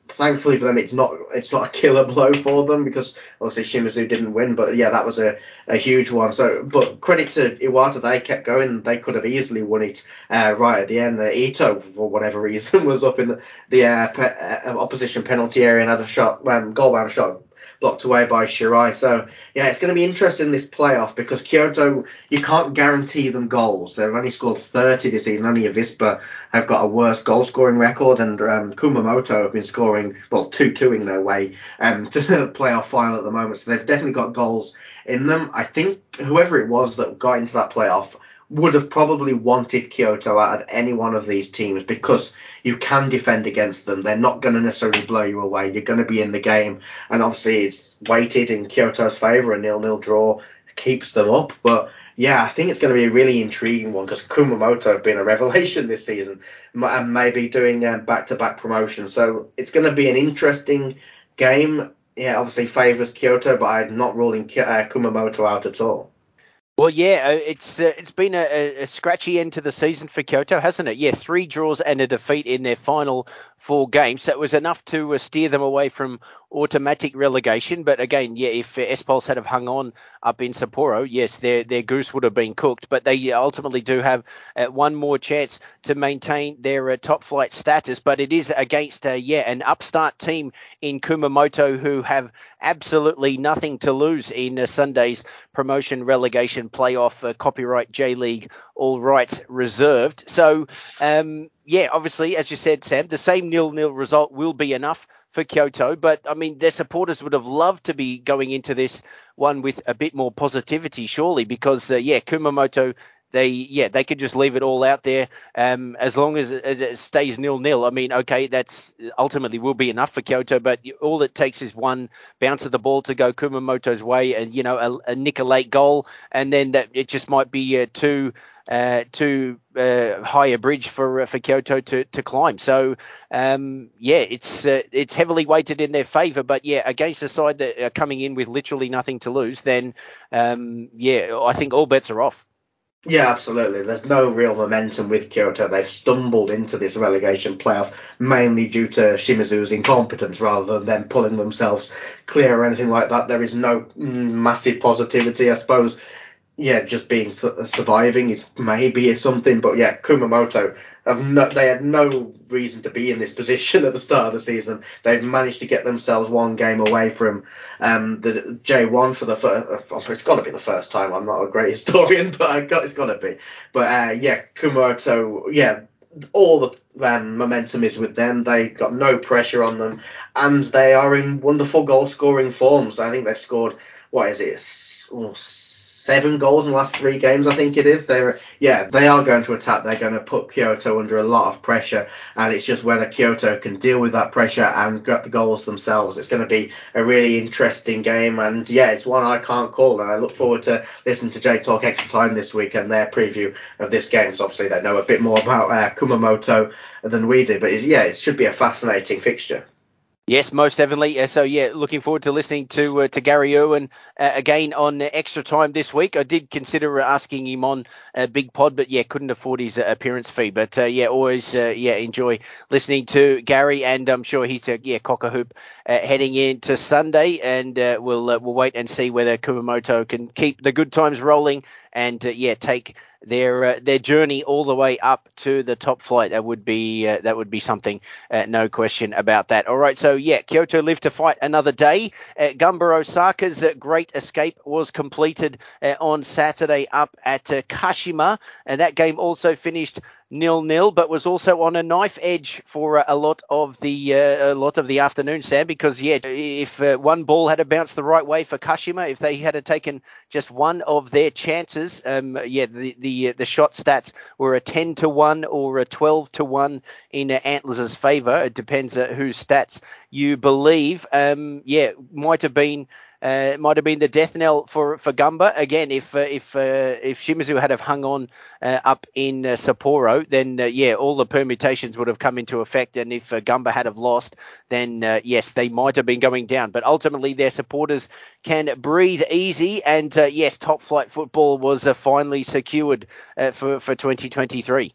thankfully for them, it's not it's not a killer blow for them because obviously Shimizu didn't win. But yeah, that was a, a huge one. So, but credit to Iwata, they kept going. They could have easily won it uh, right at the end. Uh, Ito, for whatever reason, was up in the, the uh, pe- uh, opposition penalty area and had a shot, um, goal bound shot blocked away by Shirai. So yeah, it's going to be interesting this playoff because Kyoto, you can't guarantee them goals. They've only scored thirty this season. Only Avispa have got a worse goal scoring record, and um, Kumamoto have been scoring, well, two-twoing their way um, to the playoff final at the moment. So they've definitely got goals in them. I think whoever it was that got into that playoff would have probably wanted Kyoto out of any one of these teams because you can defend against them. They're not going to necessarily blow you away. You're going to be in the game. And obviously it's weighted in Kyoto's favour. A nil-nil draw keeps them up. But yeah, I think it's going to be a really intriguing one because Kumamoto have been a revelation this season and maybe doing um, back-to-back promotion. So it's going to be an interesting game. Yeah, obviously favours Kyoto, but I'm not ruling uh, Kumamoto out at all. Well, yeah, uh, it's uh, it's been a, a scratchy end to the season for Kyoto, hasn't it? Yeah, three draws and a defeat in their final four games. That was enough to uh, steer them away from automatic relegation. But again, yeah, if uh, Espol's had have hung on up in Sapporo, yes, their their goose would have been cooked. But they ultimately do have uh, one more chance to maintain their uh, top flight status. But it is against, uh, yeah, an upstart team in Kumamoto who have absolutely nothing to lose in uh, Sunday's promotion relegation playoff, uh, copyright J-League, all rights reserved. So, um, yeah, obviously, as you said, Sam, the same nil-nil result will be enough for Kyoto. But, I mean, their supporters would have loved to be going into this one with a bit more positivity, surely, because, uh, yeah, Kumamoto, they, yeah, they could just leave it all out there um, as long as it, as it stays nil-nil. I mean, okay, that's ultimately will be enough for Kyoto, but all it takes is one bounce of the ball to go Kumamoto's way and, you know, a, a nick a late goal, and then that it just might be uh, too uh, too uh, high a bridge for uh, for Kyoto to, to climb. So, um, yeah, it's uh, it's heavily weighted in their favour, but, yeah, against a side that are coming in with literally nothing to lose, then, um, yeah, I think all bets are off. Yeah, absolutely. There's no real momentum with Kyoto. They've stumbled into this relegation playoff mainly due to Shimizu's incompetence rather than them pulling themselves clear or anything like that. There is no massive positivity, I suppose. Yeah, just being surviving is maybe something, but yeah, Kumamoto have no, they had no reason to be in this position at the start of the season. They've managed to get themselves one game away from um, the J one for the first. It's got to be the first time. I'm not a great historian, but I got it's got to be. But uh, yeah, Kumamoto, yeah, all the um, momentum is with them. They got no pressure on them, and they are in wonderful goal scoring forms. I think they've scored, what is it? Oh, seven goals in the last three games, I think it is. They're yeah, they are going to attack. They're going to put Kyoto under a lot of pressure, and it's just whether Kyoto can deal with that pressure and get the goals themselves. It's going to be a really interesting game, and yeah, it's one I can't call, and I look forward to listening to J Talk Extra Time this week and their preview of this game. So obviously they know a bit more about uh, Kumamoto than we do, but it, yeah, it should be a fascinating fixture. Yes, most definitely. Uh, so, yeah, looking forward to listening to uh, to Gary Irwin uh, again on uh, Extra Time this week. I did consider asking him on uh, Big Pod, but, yeah, couldn't afford his uh, appearance fee. But, uh, yeah, always, uh, yeah, enjoy listening to Gary, and I'm sure he's, uh, yeah, cock a hoop uh, heading into Sunday, and uh, we'll uh, we'll wait and see whether Kumamoto can keep the good times rolling and, uh, yeah, take their uh, their journey all the way up to the top flight. That would be uh, that would be something, uh, no question about that. All right, so yeah, Kyoto live to fight another day. Uh, Gamba Osaka's uh, great escape was completed uh, on Saturday up at uh, Kashima, and that game also finished nil-nil, but was also on a knife edge for uh, a lot of the uh, a lot of the afternoon, Sam, because yeah, if uh, one ball had to bounce the right way for Kashima, if they had taken just one of their chances, um, yeah, the the the shot stats were a ten to one or a twelve to one in uh, Antlers' favour. It depends uh, whose stats you believe. Um, yeah, might have been. Uh, it might have been the death knell for, for Gamba. Again, if uh, if uh, if Shimizu had have hung on uh, up in uh, Sapporo, then uh, yeah, all the permutations would have come into effect. And if uh, Gamba had have lost, then uh, yes, they might have been going down. But ultimately, their supporters can breathe easy. And uh, yes, top flight football was uh, finally secured uh, for for twenty twenty-three.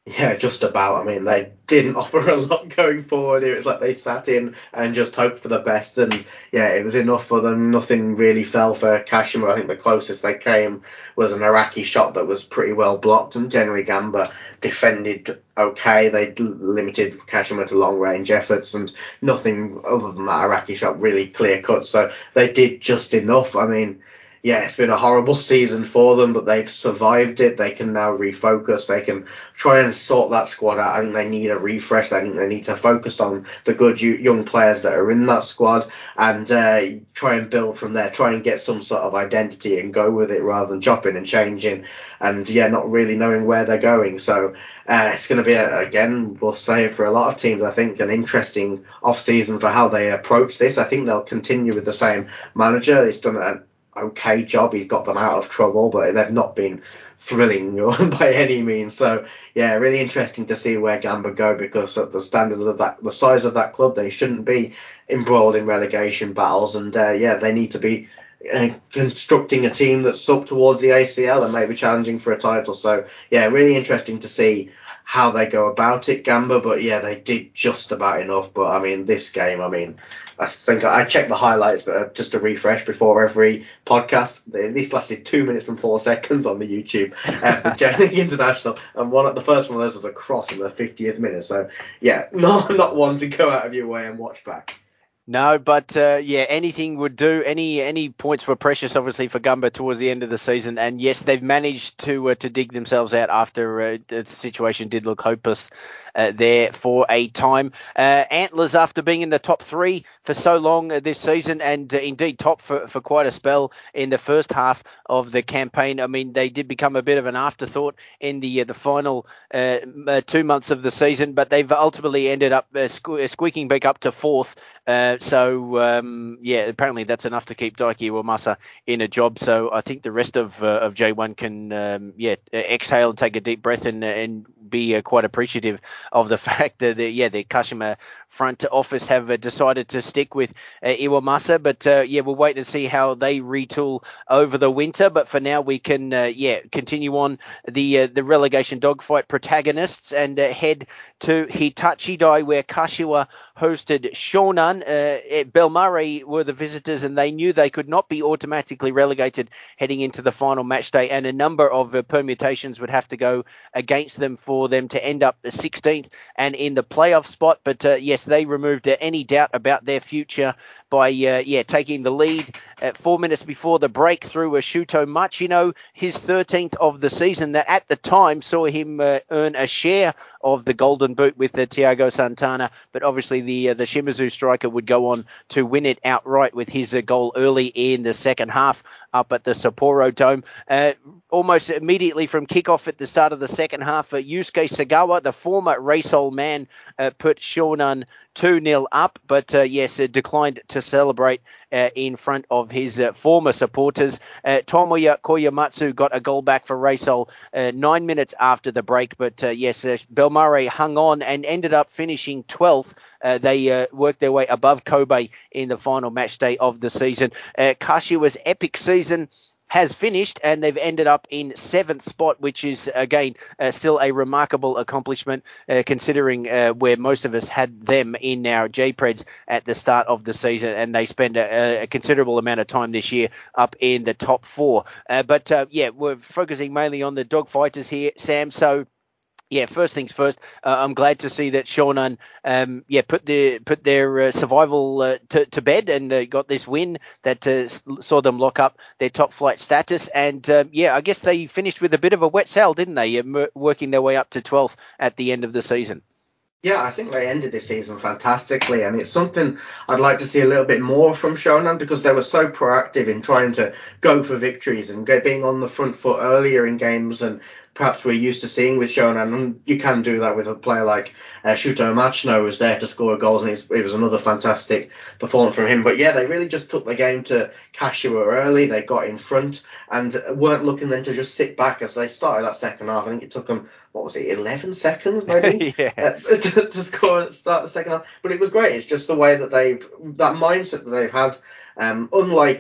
Yeah, just about. I mean, they didn't offer a lot going forward. It was like they sat in and just hoped for the best. And yeah, it was enough for them. Nothing really fell for Kashima. I think the closest they came was an Iraqi shot that was pretty well blocked. And generally, Gamba defended okay. They limited Kashima to long range efforts and nothing other than that Iraqi shot really clear cut. So they did just enough. I mean, yeah, it's been a horrible season for them, but they've survived it. They can now refocus. They can try and sort that squad out. I think they need a refresh. I think they need to focus on the good young players that are in that squad and uh, try and build from there. Try and get some sort of identity and go with it rather than chopping and changing and, yeah, not really knowing where they're going. So uh, it's going to be, a, again, we'll say for a lot of teams, I think, an interesting off-season for how they approach this. I think they'll continue with the same manager. He's done an okay job. He's got them out of trouble, but they've not been thrilling by any means. So yeah, really interesting to see where Gamba go, because at the standards of that, the size of that club, they shouldn't be embroiled in relegation battles. And uh, yeah, they need to be uh, constructing a team that's up towards the A C L and maybe challenging for a title. So yeah, really interesting to see how they go about it, Gamba. But yeah, they did just about enough. But I mean, this game, I mean, I think I checked the highlights, but just to refresh before every podcast, this lasted two minutes and four seconds on the YouTube uh, for the Germany International, and one the first one of those was a cross in the fiftieth minute. So yeah, not not one to go out of your way and watch back. No, but uh, yeah, anything would do. Any any points were precious, obviously, for Gamba towards the end of the season. And yes, they've managed to uh, to dig themselves out after uh, the situation did look hopeless uh, there for a time. Uh, Antlers, after being in the top three for so long uh, this season, and uh, indeed top for, for quite a spell in the first half of the campaign. I mean, they did become a bit of an afterthought in the uh, the final uh, uh, two months of the season, but they've ultimately ended up uh, sque- squeaking back up to fourth. Uh, so, um, yeah, apparently that's enough to keep Daiki Iwamasa in a job. So I think the rest of uh, of J one can, um, yeah, exhale and take a deep breath and and be uh, quite appreciative of the fact that, the, yeah, the Kashima front office have uh, decided to stick with uh, Iwamasa. But, uh, yeah, we'll wait and see how they retool over the winter. But for now, we can, uh, yeah, continue on the uh, the relegation dogfight protagonists and uh, head to Hitachi Dai, where Kashiwa hosted Shonan. Uh, Belmare were the visitors, and they knew they could not be automatically relegated heading into the final match day, and a number of uh, permutations would have to go against them for them to end up the sixteenth and in the playoff spot. But uh, yes, they removed uh, any doubt about their future by uh, yeah taking the lead at four minutes before the break through a Shuto Machino, his thirteenth of the season, that at the time saw him uh, earn a share of the golden boot with uh, Thiago Santana. But obviously the uh, the Shimizu striker would go on to win it outright with his uh, goal early in the second half up at the Sapporo Dome. Uh, almost immediately from kickoff at the start of the second half, uh, Yusuke Sagawa, the former Reysol man, uh, put Shonan two nil up, but uh, yes, uh, declined to celebrate uh, in front of his uh, former supporters. Uh, Tomoya Koyamatsu got a goal back for Reysol uh, nine minutes after the break, but uh, yes, uh, Belmare hung on and ended up finishing twelfth. Uh, they uh, worked their way above Kobe in the final match day of the season. Uh, Kashiwa's epic season has finished, and they've ended up in seventh spot, which is, again, uh, still a remarkable accomplishment, uh, considering uh, where most of us had them in our J-Preds at the start of the season, and they spend a, a considerable amount of time this year up in the top four. Uh, but, uh, yeah, we're focusing mainly on the dogfighters here, Sam, so... Yeah, first things first. Uh, I'm glad to see that Shonan, um, yeah, put their put their uh, survival uh, to, to bed and uh, got this win that uh, saw them lock up their top flight status. And uh, yeah, I guess they finished with a bit of a wet sail, didn't they? Uh, working their way up to twelfth at the end of the season. Yeah, I think they ended this season fantastically, and it's something I'd like to see a little bit more from Shonan, because they were so proactive in trying to go for victories and being on the front foot earlier in games and perhaps we're used to seeing with Shonan, and you can do that with a player like uh, Shuto Machino, who was there to score goals, and it was another fantastic performance from him. But yeah, they really just took the game to Kashiwa early. They got in front and weren't looking then to just sit back as they started that second half. I think it took them, what was it, eleven seconds maybe yeah. uh, to, to score at the start of the second half. But it was great. It's just the way that they've, that mindset that they've had, um, unlike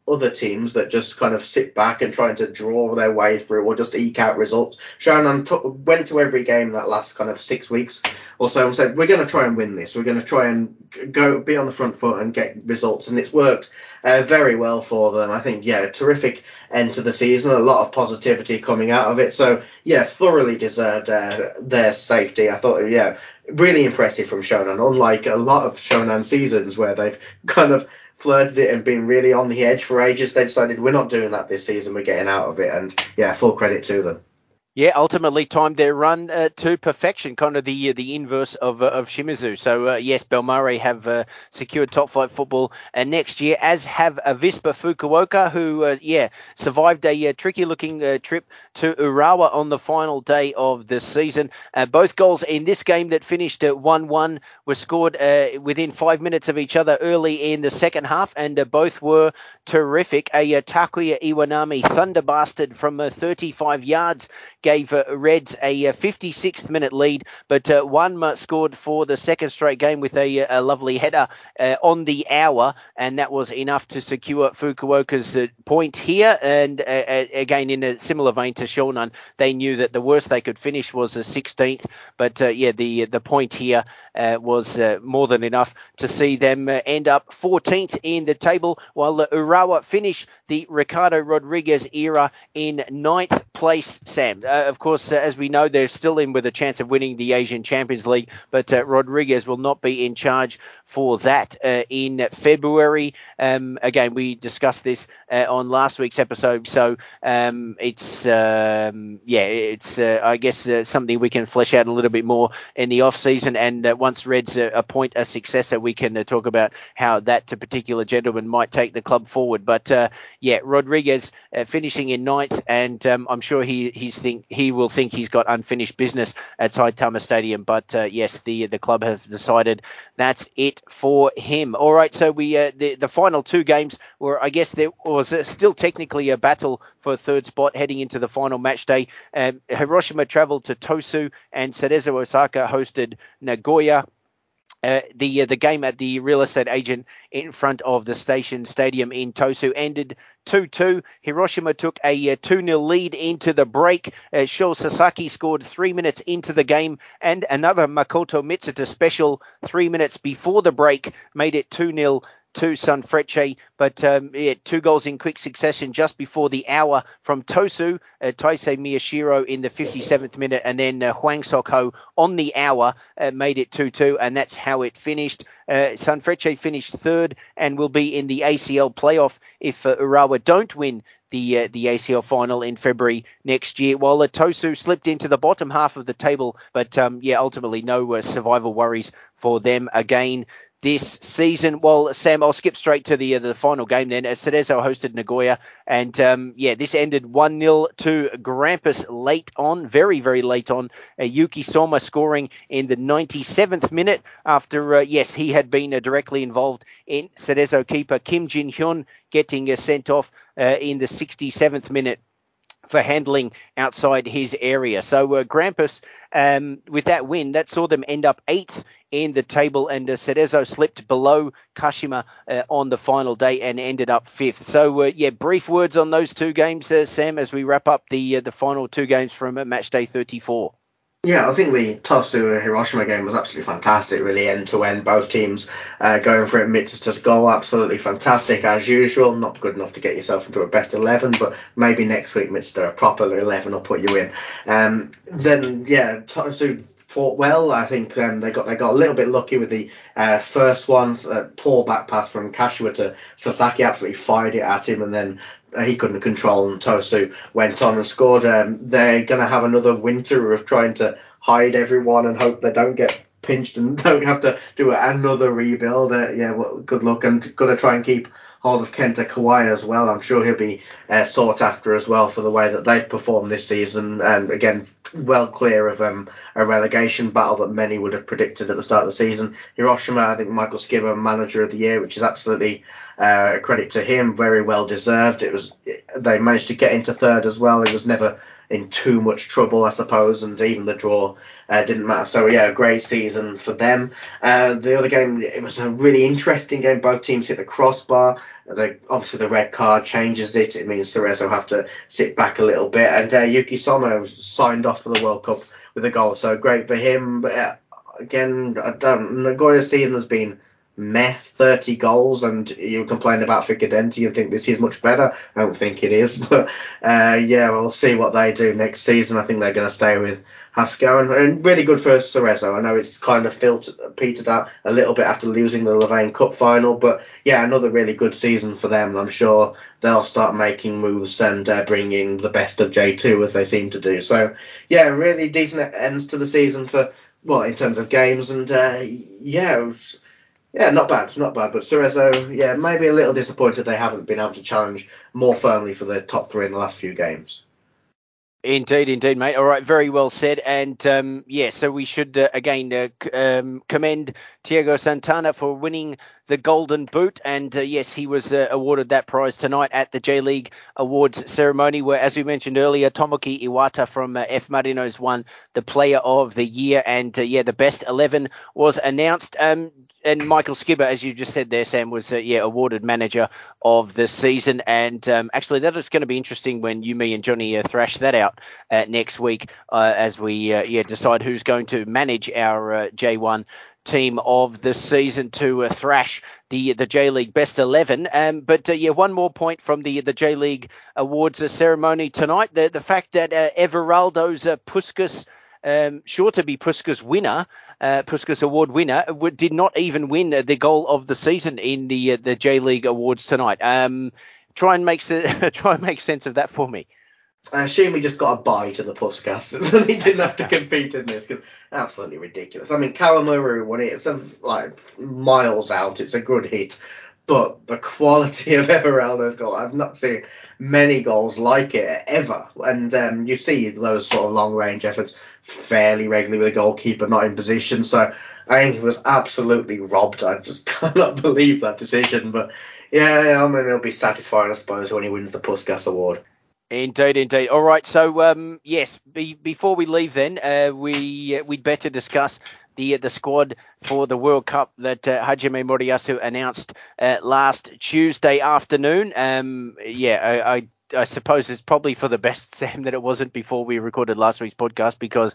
other teams that just kind of sit back and trying to draw their way through or just eke out results. Shonan t- went to every game that last kind of six weeks or so and said, we're going to try and win this. We're going to try and go be on the front foot and get results. And it's worked uh, very well for them. I think, yeah, terrific end to the season. A lot of positivity coming out of it. So, yeah, thoroughly deserved uh, their safety. I thought, yeah, really impressive from Shonan, unlike a lot of Shonan seasons where they've kind of flirted it and been really on the edge for ages. They decided we're not doing that this season. We're getting out of it. And, yeah, full credit to them. Yeah, ultimately timed their run uh, to perfection, kind of the uh, the inverse of uh, of Shimizu. So, uh, yes, Belmare have uh, secured top flight football uh, next year, as have Avispa Fukuoka, who, uh, yeah, survived a uh, tricky-looking uh, trip to Urawa on the final day of the season. Uh, both goals in this game that finished at one one were scored uh, within five minutes of each other early in the second half, and uh, both were terrific. A uh, Takuya Iwanami thunder bastard from uh, thirty-five yards gave uh, Reds a uh, fifty-sixth minute lead, but uh, Wanma scored for the second straight game with a, a lovely header uh, on the hour, and that was enough to secure Fukuoka's uh, point here. And uh, again, in a similar vein to Shonan, they knew that the worst they could finish was the sixteenth, but uh, yeah, the the point here uh, was uh, more than enough to see them uh, end up fourteenth in the table, while uh, Urawa finish the Ricardo Rodriguez era in ninth place, Sam. Uh, of course, uh, as we know, they're still in with a chance of winning the Asian Champions League, but uh, Rodriguez will not be in charge for that uh, in February. Um, again, we discussed this uh, on last week's episode, so um, it's, um, yeah, it's, uh, I guess, uh, something we can flesh out a little bit more in the off-season, and uh, once Reds uh, appoint a successor, we can uh, talk about how that particular gentleman might take the club forward. But, uh, yeah, Rodriguez uh, finishing in ninth, and um, I'm sure he he's think he will think he's got unfinished business at Saitama Stadium. But uh, yes, the the club have decided that's it for him. All right, so we uh, the the final two games were, I guess there was uh, still technically a battle for a third spot heading into the final match day. Um, Hiroshima travelled to Tosu, and Cerezo Osaka hosted Nagoya. Uh, the uh, the game at the real estate agent in front of the station stadium in Tosu ended two two. Hiroshima took a uh, two nil lead into the break. Uh, Sho Sasaki scored three minutes into the game, and another Makoto Mitsuta special three minutes before the break made it two nil to Sanfrecce, but um, yeah, two goals in quick succession just before the hour from Tosu, uh, Taisei Miyashiro in the fifty-seventh minute, and then uh, Hwang Sok-ho on the hour uh, made it two two, and that's how it finished. Uh, Sanfrecce finished third and will be in the A C L playoff if uh, Urawa don't win the uh, the A C L final in February next year, while uh, Tosu slipped into the bottom half of the table, but um, yeah, ultimately no uh, survival worries for them again this season. Well, Sam, I'll skip straight to the uh, the final game then, as Cerezo hosted Nagoya, and um, yeah, this ended one nil to Grampus late on, very, very late on. Uh, Yuki Soma scoring in the ninety-seventh minute after, uh, yes, he had been uh, directly involved in Cerezo keeper Kim Jin-hyun getting uh, sent off uh, in the sixty-seventh minute for handling outside his area. So uh, Grampus, um, with that win, that saw them end up eighth in the table, and uh, Cerezo slipped below Kashima uh, on the final day and ended up fifth. So, uh, yeah, brief words on those two games, uh, Sam, as we wrap up the uh, the final two games from uh, match day thirty-four. Yeah, I think the Tosu Hiroshima game was absolutely fantastic, really end to end. Both teams uh, going for it. Mitsuta's goal, absolutely fantastic as usual. Not good enough to get yourself into a best eleven, but maybe next week Mitsuta, a proper eleven will put you in. Um, then yeah, Tosu fought well. I think um, they got they got a little bit lucky with the uh, first ones. Uh, poor back pass from Kashiwa to Sasaki, absolutely fired it at him, and then he couldn't control, and Tosu went on and scored. Um, they're going to have another winter of trying to hide everyone and hope they don't get pinched and don't have to do another rebuild. Uh, yeah, well, good luck, and got to try and keep hold of Kenta Kawai as well. I'm sure he'll be uh, sought after as well for the way that they've performed this season, and again, well clear of um, a relegation battle that many would have predicted at the start of the season. Hiroshima, I think Michael Skibber, manager of the year, which is absolutely uh, a credit to him, very well deserved. It was they managed to get into third as well. It was never in too much trouble, I suppose, and even the draw uh, didn't matter. So yeah, a great season for them. Uh, the other game, it was a really interesting game. Both teams hit the crossbar. The, obviously, the red card changes it. It means Cerezo have to sit back a little bit. And uh, Yuki Somo signed off for the World Cup with a goal. So great for him. But uh, again, I don't, Nagoya's season has been meh, thirty goals, and you complain about Ficadenti and think this is much better. I don't think it is. But uh, yeah, we'll see what they do next season. I think they're going to stay with Haskell, and, and really good for Cerezo. I know it's kind of filtered, petered out a little bit after losing the Louvain Cup final, but yeah, another really good season for them. And I'm sure they'll start making moves and uh, bringing the best of J two as they seem to do. So yeah, really decent ends to the season for, well, in terms of games, and uh, yeah, it was, yeah, not bad, not bad. But Cerezo, yeah, maybe a little disappointed they haven't been able to challenge more firmly for the top three in the last few games. Indeed, indeed, mate. All right, very well said. And um, yeah, so we should uh, again uh, c- um, commend Thiago Santana for winning the Golden Boot. And uh, yes, he was uh, awarded that prize tonight at the J League Awards ceremony, where, as we mentioned earlier, Tomoki Iwata from uh, F Marinos won the Player of the Year. And uh, yeah, the best eleven was announced. Um, and Michael Skibber, as you just said there, Sam, was uh, yeah awarded Manager of the Season. And um, actually, that is going to be interesting when you, me, and Johnny uh, thrash that out uh, next week uh, as we uh, yeah decide who's going to manage our uh, J one team of the season to uh, thrash the the J League Best eleven. Um, but uh, yeah, one more point from the the J League Awards uh, ceremony tonight: the the fact that uh, Everaldo's uh, Puskas. Um, sure to be Puskas winner, uh, Puskas Award winner, w- did not even win uh, the goal of the season in the uh, the J League Awards tonight. Um, try and make se- try and make sense of that for me. I assume he just got a bye to the Puskas, so he didn't have to compete in this, because absolutely ridiculous. I mean, Kawamuru won it. It's a, like miles out. It's a good hit. But the quality of Everaldo's goal, I've not seen many goals like it ever. And um, you see those sort of long-range efforts fairly regularly with a goalkeeper not in position. So I think he was absolutely robbed. I just cannot believe that decision. But yeah, I mean, it'll be satisfying, I suppose, when he wins the Puskas Award. Indeed, indeed. All right. So, um, yes, be, before we leave then, uh, we, uh, we'd better discuss the the squad for the World Cup that uh, Hajime Moriyasu announced uh, last Tuesday afternoon. Um, yeah, I, I I suppose it's probably for the best, Sam, that it wasn't before we recorded last week's podcast, because,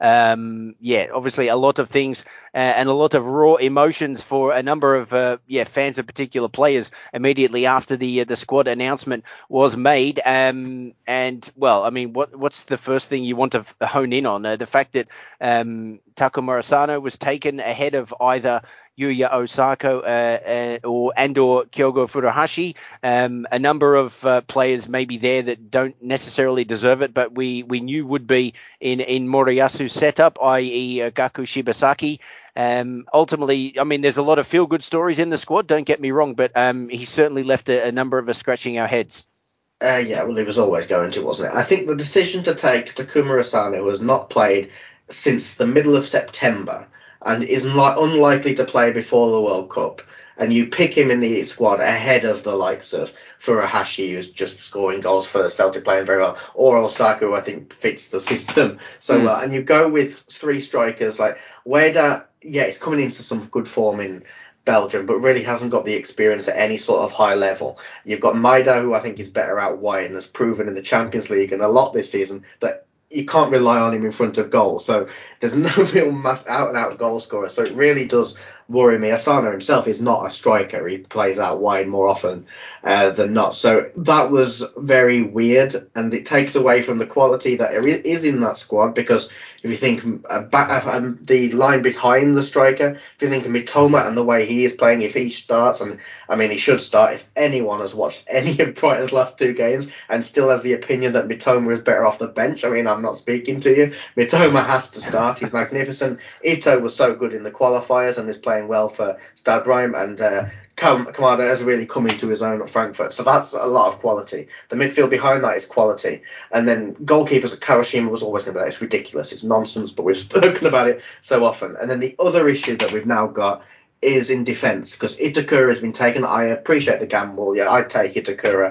um, yeah, obviously a lot of things uh, and a lot of raw emotions for a number of uh, yeah fans of particular players immediately after the uh, the squad announcement was made. Um, and well, I mean, what what's the first thing you want to f- hone in on? Uh, the fact that um, Takuma Asano was taken ahead of either Yuya Osako uh, uh, or and or Kyogo Furuhashi. Um, a number of uh, players maybe there that don't necessarily deserve it, but we, we knew would be in, in Moriyasu's setup, that is. Uh, Gaku Shibasaki. Um, ultimately, I mean, there's a lot of feel-good stories in the squad, don't get me wrong, but um, he certainly left a, a number of us scratching our heads. Uh, yeah, well, he was always going to, wasn't it? I think the decision to take Takuma Asano was not played since the middle of September, and is like unlikely to play before the World Cup. And you pick him in the squad ahead of the likes of Furuhashi, who's just scoring goals for Celtic, playing very well, or Osaka, who I think fits the system so mm. well. And you go with three strikers like Ueda. Yeah, he's coming into some good form in Belgium, but really hasn't got the experience at any sort of high level. You've got Maida, who I think is better out wide and has proven in the Champions League and a lot this season that you can't rely on him in front of goal. So there's no real mass out and out goal scorer. So it really does worry me. Asano himself is not a striker. He plays out wide more often uh, than not. So that was very weird, and it takes away from the quality that is in that squad, because if you think uh, back, um, the line behind the striker, if you think of Mitoma and the way he is playing, if he starts, and I mean he should start, if anyone has watched any of Brighton's last two games and still has the opinion that Mitoma is better off the bench, I mean, I'm not speaking to you. Mitoma has to start. He's magnificent. Ito was so good in the qualifiers and is playing well for Stade Reims, and uh, Kamada has really come into his own at Frankfurt. So that's a lot of quality. The midfield behind that is quality. And then goalkeepers at Kawashima was always going to be that. It's ridiculous. It's nonsense, but we've spoken about it so often. And then the other issue that we've now got is in defence, because Itakura has been taken. I appreciate the gamble. Yeah, I'd take Itakura.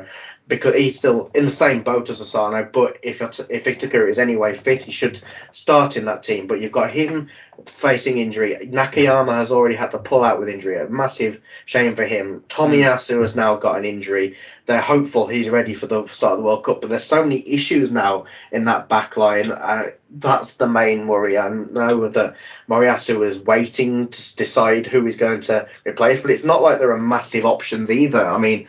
because he's still in the same boat as Asano. But if if Itakura is anyway fit, he should start in that team. But you've got him facing injury. Nakayama has already had to pull out with injury. A massive shame for him. Tomiyasu has now got an injury. They're hopeful he's ready for the start of the World Cup, but there's so many issues now in that back line. Uh, that's the main worry. I know that Moriyasu is waiting to decide who he's going to replace, but it's not like there are massive options either. I mean,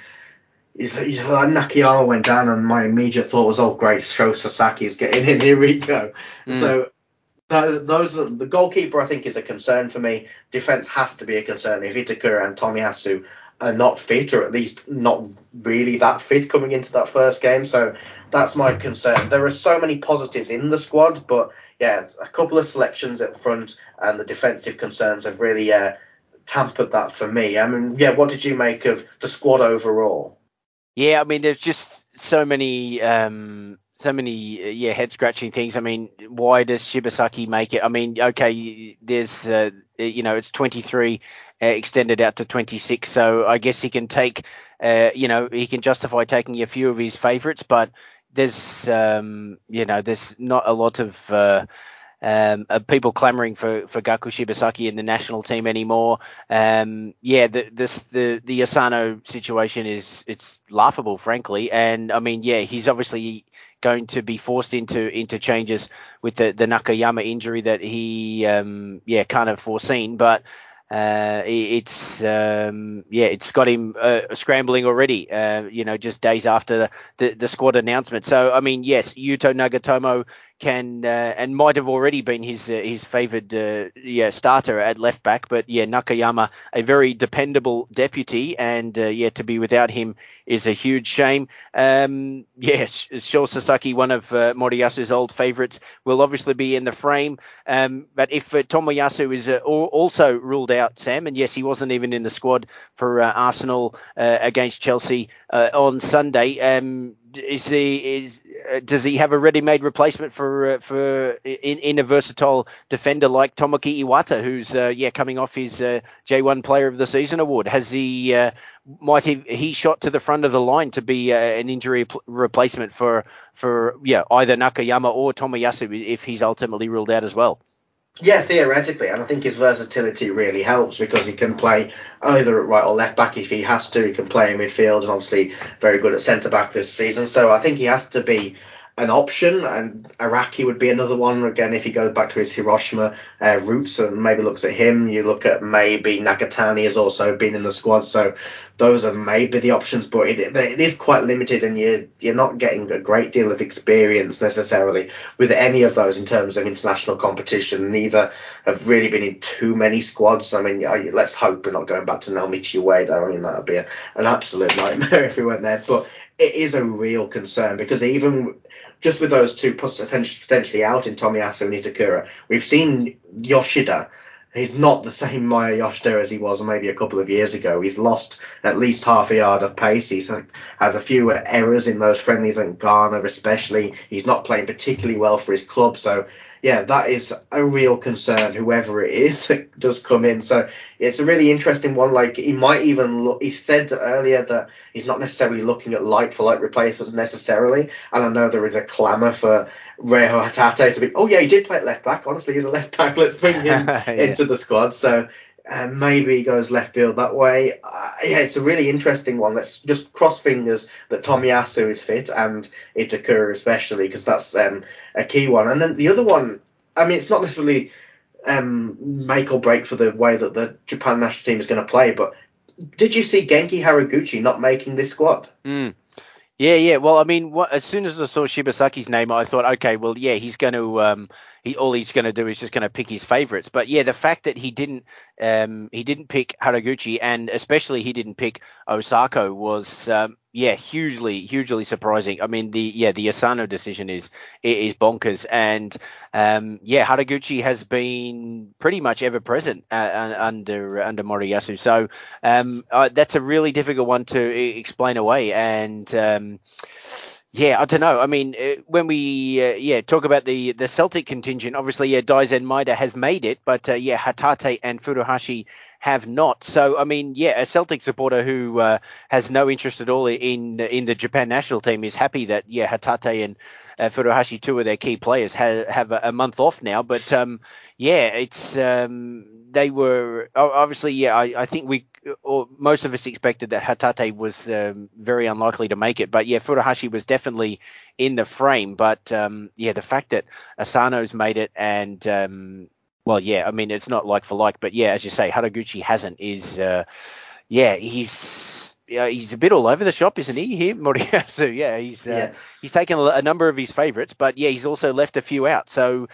Nakayama went down, and my immediate thought was, "Oh, great, Sho Sasaki's getting in. Here we go." Mm. So th- those are, the goalkeeper, I think, is a concern for me. Defense has to be a concern if Itakura and Tomiyasu are not fit, or at least not really that fit coming into that first game. So that's my concern. There are so many positives in the squad, but yeah, a couple of selections up front and the defensive concerns have really uh, tampered that for me. I mean, yeah, what did you make of the squad overall? Yeah, I mean, there's just so many, um, so many, uh, yeah, head scratching things. I mean, why does Shibasaki make it? I mean, okay, there's, uh, you know, it's twenty-three uh, extended out to twenty-six, so I guess he can take, uh, you know, he can justify taking a few of his favourites, but there's, um, you know, there's not a lot of. Uh, Um, of people clamouring for, for Gaku Shibasaki in the national team anymore. Um, yeah, the, this, the the Asano situation is it's laughable, frankly. And I mean, yeah, he's obviously going to be forced into into changes with the, the Nakayama injury that he um, yeah can't have foreseen, but. Uh, it's um, yeah, it's got him uh, scrambling already. Uh, you know, just days after the, the, the squad announcement. So I mean, yes, Yuto Nagatomo can uh, and might have already been his uh, his favoured uh, yeah starter at left back, but yeah, Nakayama, a very dependable deputy, and uh, yeah, to be without him is a huge shame. Um, yeah, Sho Sasaki, one of uh, Moriyasu's old favourites, will obviously be in the frame. Um, but if uh, Tomoyasu is uh, also ruled out, Sam, and yes, he wasn't even in the squad for uh, Arsenal uh, against Chelsea uh, on Sunday. Um, is he is uh, does he have a ready-made replacement for uh, for in, in a versatile defender like Tomoki Iwata, who's uh, yeah coming off his uh, J one Player of the Season award? Has he uh, might he he shot to the front of the line to be uh, an injury pl- replacement for for yeah either Nakayama or Tomoyasu if he's ultimately ruled out as well? Yeah, theoretically, and I think his versatility really helps because he can play either at right or left back if he has to. He can play in midfield, and obviously very good at centre back this season. So I think he has to be an option, and Araki would be another one again if he goes back to his Hiroshima uh, roots and maybe looks at him. You look at maybe Nakatani has also been in the squad, so those are maybe the options, but it, it is quite limited, and you you're not getting a great deal of experience necessarily with any of those in terms of international competition. Neither have really been in too many squads. I mean, let's hope we're not going back to Naomichi Ueda. I mean, that would be a, an absolute nightmare if we went there, but it is a real concern because even just with those two potentially out in Tomiyasu and Itakura, we've seen Yoshida. He's not the same Maya Yoshida as he was maybe a couple of years ago. He's lost at least half a yard of pace. He's had a few errors in those friendlies, and Ghana especially. He's not playing particularly well for his club. So, yeah, that is a real concern, whoever it is that does come in. So it's a really interesting one. Like, he might even look, he said earlier that he's not necessarily looking at like-for-like replacements necessarily. And I know there is a clamour for Reiho Hatate to be, oh, yeah, he did play at left back. Honestly, he's a left back. Let's bring him yeah. into the squad. So uh, maybe he goes left field that way. Uh, yeah, it's a really interesting one. Let's just cross fingers that Tomiyasu is fit, and Itakura especially, because that's um, a key one. And then the other one, I mean, it's not necessarily um, make or break for the way that the Japan national team is going to play, but did you see Genki Haraguchi not making this squad? Mm. Yeah, yeah. Well, I mean, what, as soon as I saw Shibasaki's name, I thought, okay, well, yeah, he's going to, um, he all he's going to do is just going to pick his favorites. But yeah, the fact that he didn't, um, he didn't pick Haraguchi, and especially he didn't pick Osako was, um, yeah, hugely, hugely surprising. I mean, the yeah, the Asano decision is is bonkers, and um, yeah, Haraguchi has been pretty much ever present uh, under under Moriyasu. So um, uh, that's a really difficult one to explain away, and um, Yeah, I don't know. I mean, uh, when we uh, yeah talk about the the Celtic contingent, obviously yeah, Daizen Maeda has made it, but uh, yeah, Hatate and Furuhashi have not. So I mean, yeah, a Celtic supporter who uh, has no interest at all in in the Japan national team is happy that yeah, Hatate and uh, Furuhashi, two of their key players, have have a, a month off now. But um, yeah, it's um, they were obviously yeah. I, I think we or most of us expected that Hatate was um, very unlikely to make it, but yeah, Furuhashi was definitely in the frame. But um, yeah, the fact that Asano's made it, and um, well, yeah, I mean it's not like for like, but yeah, as you say, Haraguchi hasn't. Is uh, yeah, he's yeah, he's a bit all over the shop, isn't he? Here, Moriyasu, yeah, he's uh, Yeah. he's taken a, a number of his favourites, but yeah, he's also left a few out. So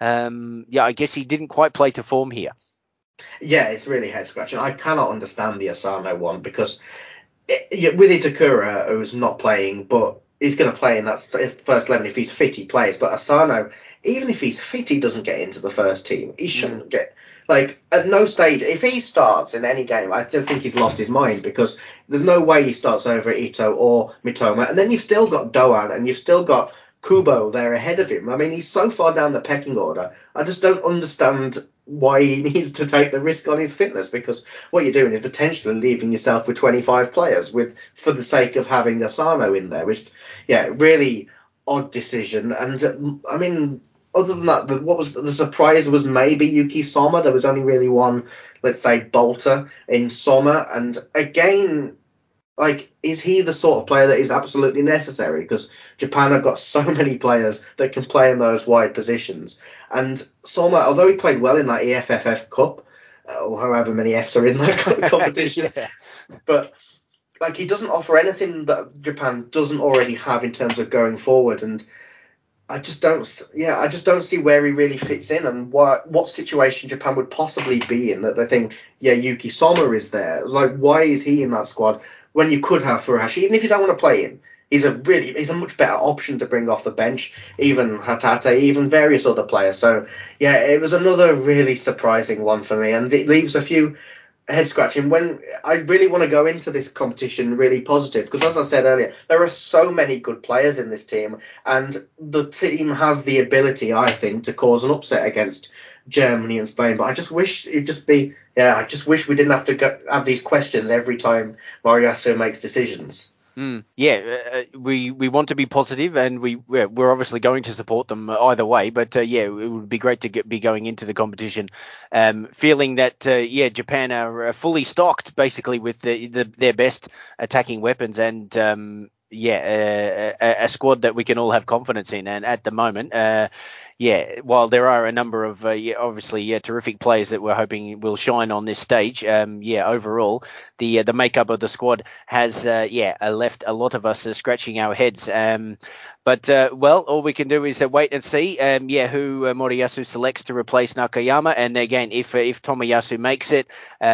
um, yeah, I guess he didn't quite play to form here. Yeah, it's really head scratching. I cannot understand the Asano one because it, yeah, with Itakura, who's not playing, but he's going to play in that first eleven if he's fit. He plays, but Asano, even if he's fit, he doesn't get into the first team. He shouldn't mm. get like at no stage. If he starts in any game, I still think he's lost his mind because there's no way he starts over Ito or Mitoma, and then you've still got Doan and you've still got Kubo there ahead of him. I mean, he's so far down the pecking order. I just don't understand why he needs to take the risk on his fitness, because what you're doing is potentially leaving yourself with twenty-five players with for the sake of having Asano in there, which yeah, really odd decision. And I mean, other than that, the, what was the surprise was maybe Yuki Soma. There was only really one, let's say, bolter in Soma, and again, like, is he the sort of player that is absolutely necessary? Because Japan have got so many players that can play in those wide positions. And Soma, although he played well in that E F F F Cup, uh, or however many Fs are in that competition, yeah. but like he doesn't offer anything that Japan doesn't already have in terms of going forward. And I just don't, yeah, I just don't see where he really fits in and what what situation Japan would possibly be in that they think, yeah, Yuki Soma is there. Like, why is he in that squad when you could have Furuhashi? Even if you don't want to play him, he's a really, he's a much better option to bring off the bench. Even Hatate, even various other players. So yeah, it was another really surprising one for me, and it leaves a few head scratching when I really want to go into this competition really positive, because as I said earlier, there are so many good players in this team, and the team has the ability, I think, to cause an upset against Germany and Spain. But I just wish it'd just be, yeah, I just wish we didn't have to go, have these questions every time Moriyasu makes decisions. Mm, yeah, uh, we we want to be positive, and we we're, we're obviously going to support them either way. But uh, yeah, it would be great to get, be going into the competition, um, feeling that uh, yeah, Japan are uh, fully stocked basically with the, the their best attacking weapons, and um, yeah, uh, a, a squad that we can all have confidence in. And at the moment, uh, yeah, while there are a number of uh, yeah, obviously yeah, terrific players that we're hoping will shine on this stage, um, yeah, overall the uh, the makeup of the squad has uh, yeah left a lot of us uh, scratching our heads. Um, but uh, well, all we can do is uh, wait and see. Um, yeah, who uh, Moriyasu selects to replace Nakayama, and again, if uh, if Tomoyasu makes it,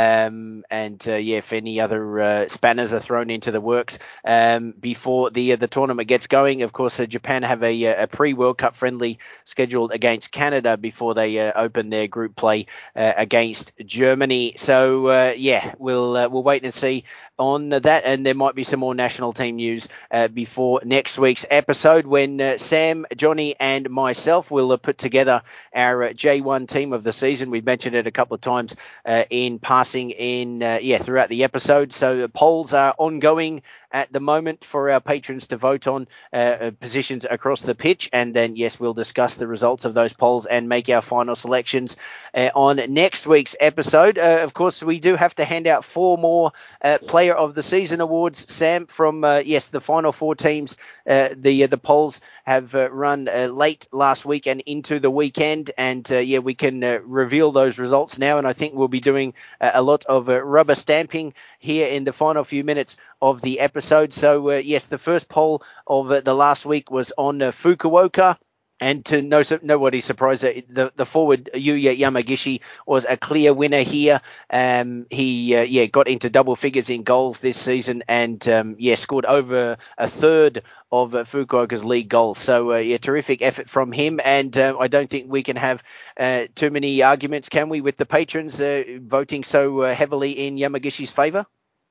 um, and uh, yeah, if any other uh, spanners are thrown into the works um, before the uh, the tournament gets going. Of course, uh, Japan have a, a pre-World Cup friendly scheduled against Canada before they uh, open their group play uh, against Germany. So uh, yeah, we'll uh, we'll wait and see on that, and there might be some more national team news uh, before next week's episode when uh, Sam, Johnny, and myself will uh, put together our uh, J one team of the season. We've mentioned it a couple of times uh, in passing in uh, yeah throughout the episode. So polls are ongoing at the moment for our patrons to vote on uh, positions across the pitch, and then yes, we'll discuss the results of those polls and make our final selections uh, on next week's episode. Uh, of course, we do have to hand out four more uh, Player of the Season awards, Sam, from uh, yes the final four teams. Uh, the uh, the polls have uh, run uh, late last week and into the weekend, and uh, yeah, we can uh, reveal those results now, and I think we'll be doing uh, a lot of uh, rubber stamping here in the final few minutes of the episode. So uh, yes, the first poll of uh, the last week was on uh, Fukuoka. And to no nobody's surprise, the the forward Yuya Yamagishi was a clear winner here. Um, he uh, yeah got into double figures in goals this season, and um, yeah scored over a third of uh, Fukuoka's league goals. So uh, yeah, terrific effort from him. And uh, I don't think we can have uh, too many arguments, can we, with the patrons uh, voting so uh, heavily in Yamagishi's favour?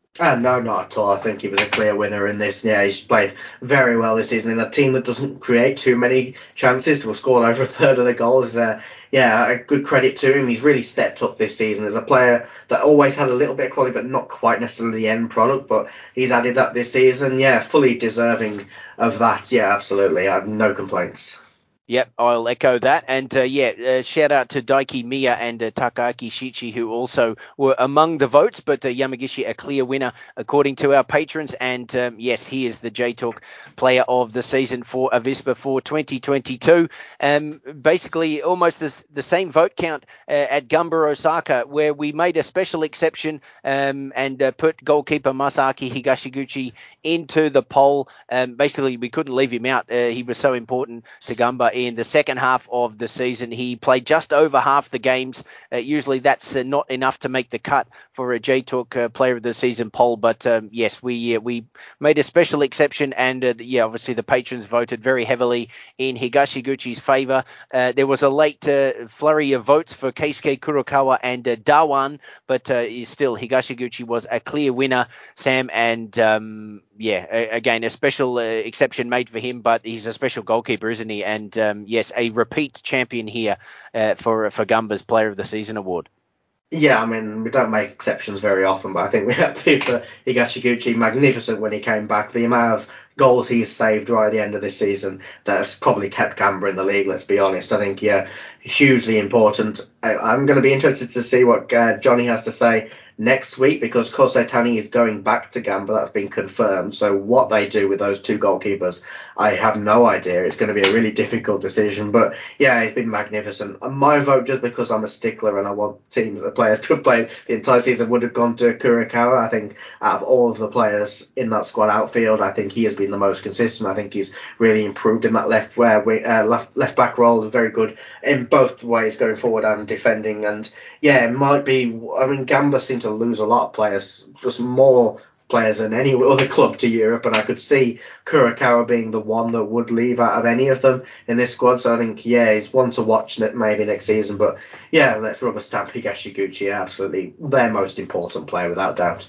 Uh, no, not at all. I think he was a clear winner in this. Yeah, he's played very well this season in a team that doesn't create too many chances to have scored over a third of the goals. Uh, yeah, a good credit to him. He's really stepped up this season as a player that always had a little bit of quality, but not quite necessarily the end product. But he's added that this season. Yeah, fully deserving of that. Yeah, absolutely. I have no complaints. Yep, I'll echo that. And uh, yeah, uh, shout out to Daiki Miya and uh, Takaaki Shichi, who also were among the votes. But uh, Yamagishi, a clear winner, according to our patrons. And um, yes, he is the J-Talk player of the season for Avispa for twenty twenty-two. Um, basically, almost the, the same vote count uh, at Gamba Osaka, where we made a special exception um, and uh, put goalkeeper Masaki Higashiguchi into the poll. Um, basically, we couldn't leave him out. Uh, he was so important to Gamba in the second half of the season. He played just over half the games. Uh, usually that's uh, not enough to make the cut for a J-Talk uh, player of the season poll. But um, yes, we uh, we made a special exception. And uh, yeah, obviously the patrons voted very heavily in Higashiguchi's favour. Uh, there was a late uh, flurry of votes for Keisuke Kurokawa and uh, Dawan. But uh, still, Higashiguchi was a clear winner, Sam. And um, yeah, a- again, a special uh, exception made for him. But he's a special goalkeeper, isn't he? And um, yes, a repeat champion here uh, for for Gumba's Player of the Season award. Yeah, I mean, we don't make exceptions very often, but I think we had to for Higashiguchi. Magnificent when he came back. The amount of goals he's saved right at the end of this season that has probably kept Gamba in the league, let's be honest. I think, yeah, hugely important. I, I'm going to be interested to see what uh, Johnny has to say next week, because Kosei Tani is going back to Gamba. That's been confirmed. So what they do with those two goalkeepers, I have no idea. It's going to be a really difficult decision. But yeah, it's been magnificent. And my vote, just because I'm a stickler and I want teams, the players to have played the entire season, would have gone to Kurokawa. I think out of all of the players in that squad outfield, I think he has been the most consistent. I think he's really improved in that left where uh, left, left back role. Very good in both ways, going forward and defending. And yeah, it might be. I mean, Gamba seem to lose a lot of players, just more players than any other club to Europe, and I could see Kurokawa being the one that would leave out of any of them in this squad. So I think, yeah, he's one to watch maybe next season. But yeah, let's rubber stamp Higashiguchi, absolutely their most important player without doubt.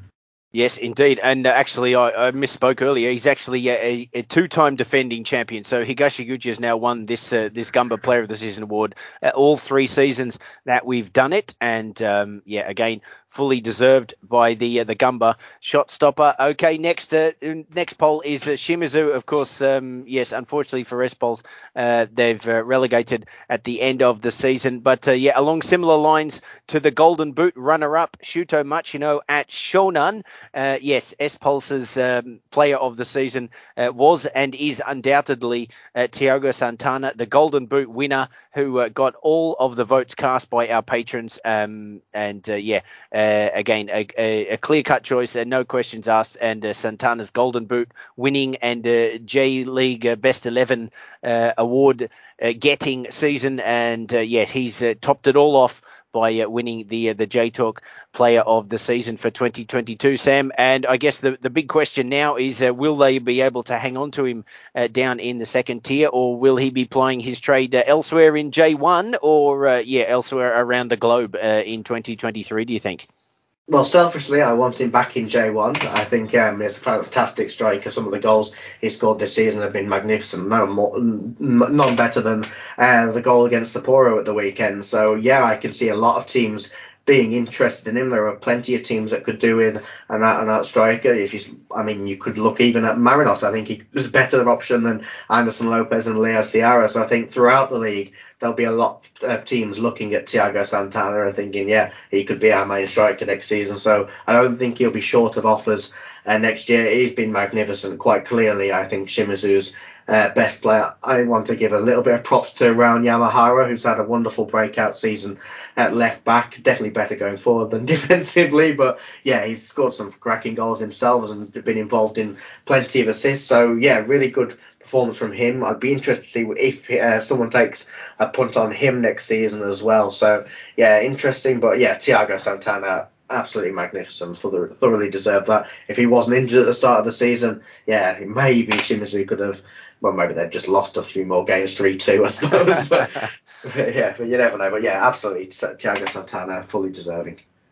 Yes, indeed. And uh, actually, I, I misspoke earlier. He's actually a, a two-time defending champion. So Higashiguchi has now won this uh, this Gamba Player of the Season award uh, all three seasons that we've done it. And um, yeah, again, fully deserved by the uh, the Gamba shot stopper. Okay, next uh, next poll is uh, Shimizu. Of course, um, yes, unfortunately for Espol's, uh, they've uh, relegated at the end of the season. But uh, yeah, along similar lines to the Golden Boot runner-up, Shuto Machino at Shonan. Uh, yes, Espol's um, player of the season uh, was and is undoubtedly uh, Thiago Santana, the Golden Boot winner, who uh, got all of the votes cast by our patrons. Um, and uh, yeah, uh, again, a, a, a clear-cut choice, uh, no questions asked. And uh, Santana's Golden Boot winning and uh, J League uh, Best eleven uh, award uh, getting season. And uh, yeah, he's uh, topped it all off by uh, winning the uh, the J-Talk Player of the Season for twenty twenty-two, Sam. And I guess the, the big question now is, uh, will they be able to hang on to him uh, down in the second tier, or will he be plying his trade uh, elsewhere in J one, or uh, yeah, elsewhere around the globe uh, in twenty twenty-three, do you think? Well, selfishly, I want him back in J one. I think um, he's a fantastic striker. Some of the goals he scored this season have been magnificent. No more, none better than uh, the goal against Sapporo at the weekend. So, yeah, I can see a lot of teams being interested in him. There are plenty of teams that could do with an out and out striker. If you, I mean, you could look even at Marinos. I think he was a better option than Anderson Lopez and Leo Ciara. So I think throughout the league, there'll be a lot of teams looking at Thiago Santana and thinking, yeah, he could be our main striker next season. So I don't think he'll be short of offers uh, next year. He's been magnificent, quite clearly. I think Shimizu's uh, best player. I want to give a little bit of props to Raul Yamahara, who's had a wonderful breakout season at left back. Definitely better going forward than defensively, but yeah, he's scored some cracking goals himself and been involved in plenty of assists. So yeah, really good performance from him. I'd be interested to see if uh, someone takes a punt on him next season as well. So yeah, interesting. But yeah, Thiago Santana, absolutely magnificent, thoroughly deserved that. If he wasn't injured at the start of the season, yeah, maybe Shimizu could have, well, maybe they've just lost a few more games, three two, I suppose. but, but yeah, but you never know. But yeah, absolutely, Thiago Santana, fully deserving.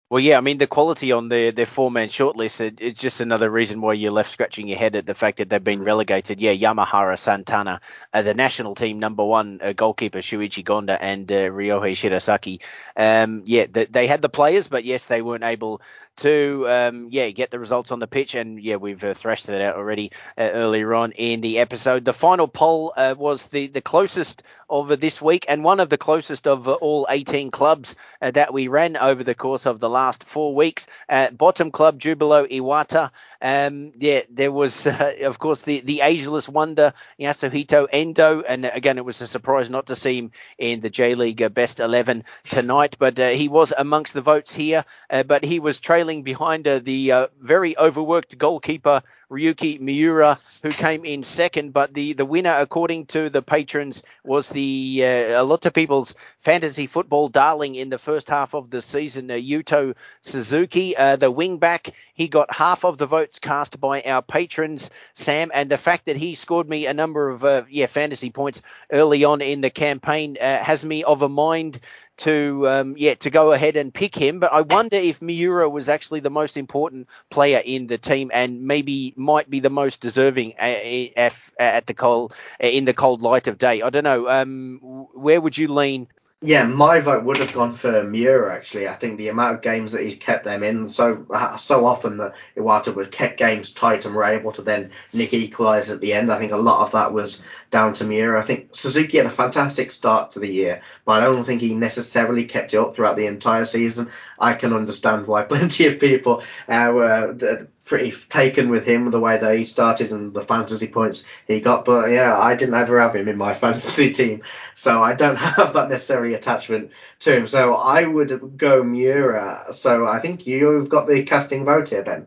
Well, yeah, I mean, the quality on their, their four-man shortlist, it, it's just another reason why you're left scratching your head at the fact that they've been relegated. Yeah, Yamahara Santana, uh, the national team number one uh, goalkeeper Shuichi Gonda and uh, Ryohei Shirasaki. Um, yeah, the, they had the players, but yes, they weren't able to um, yeah get the results on the pitch, and yeah, we've uh, thrashed that out already uh, earlier on in the episode. The final poll uh, was the the closest of this week, and one of the closest of uh, all eighteen clubs uh, that we ran over the course of the last four weeks. Uh, bottom club Jubilo Iwata. Um, yeah, there was uh, of course the the ageless wonder Yasuhito Endo, and again it was a surprise not to see him in the J League uh, best eleven tonight, but uh, he was amongst the votes here, uh, but he was trailing behind uh, the uh, very overworked goalkeeper Ryuki Miura, who came in second. But the, the winner, according to the patrons, was the uh, a lot of people's fantasy football darling in the first half of the season, uh, Yuto Suzuki, uh, the wing back. He got half of the votes cast by our patrons, Sam, and the fact that he scored me a number of uh, yeah fantasy points early on in the campaign uh, has me of a mind to um, yeah to go ahead and pick him. But I wonder if Miura was actually the most important player in the team and maybe might be the most deserving at, at the cold in the cold light of day. I don't know. Um, where would you lean? Yeah, my vote would have gone for Miura, actually. I think the amount of games that he's kept them in so so often that Iwata was kept games tight and were able to then nick equalise at the end. I think a lot of that was down to Miura. I think Suzuki had a fantastic start to the year, but I don't think he necessarily kept it up throughout the entire season. I can understand why plenty of people uh, were pretty taken with him, the way that he started and the fantasy points he got. But yeah, I didn't ever have him in my fantasy team, so I don't have that necessary attachment to him. So I would go Miura. So I think you've got the casting vote here, Ben.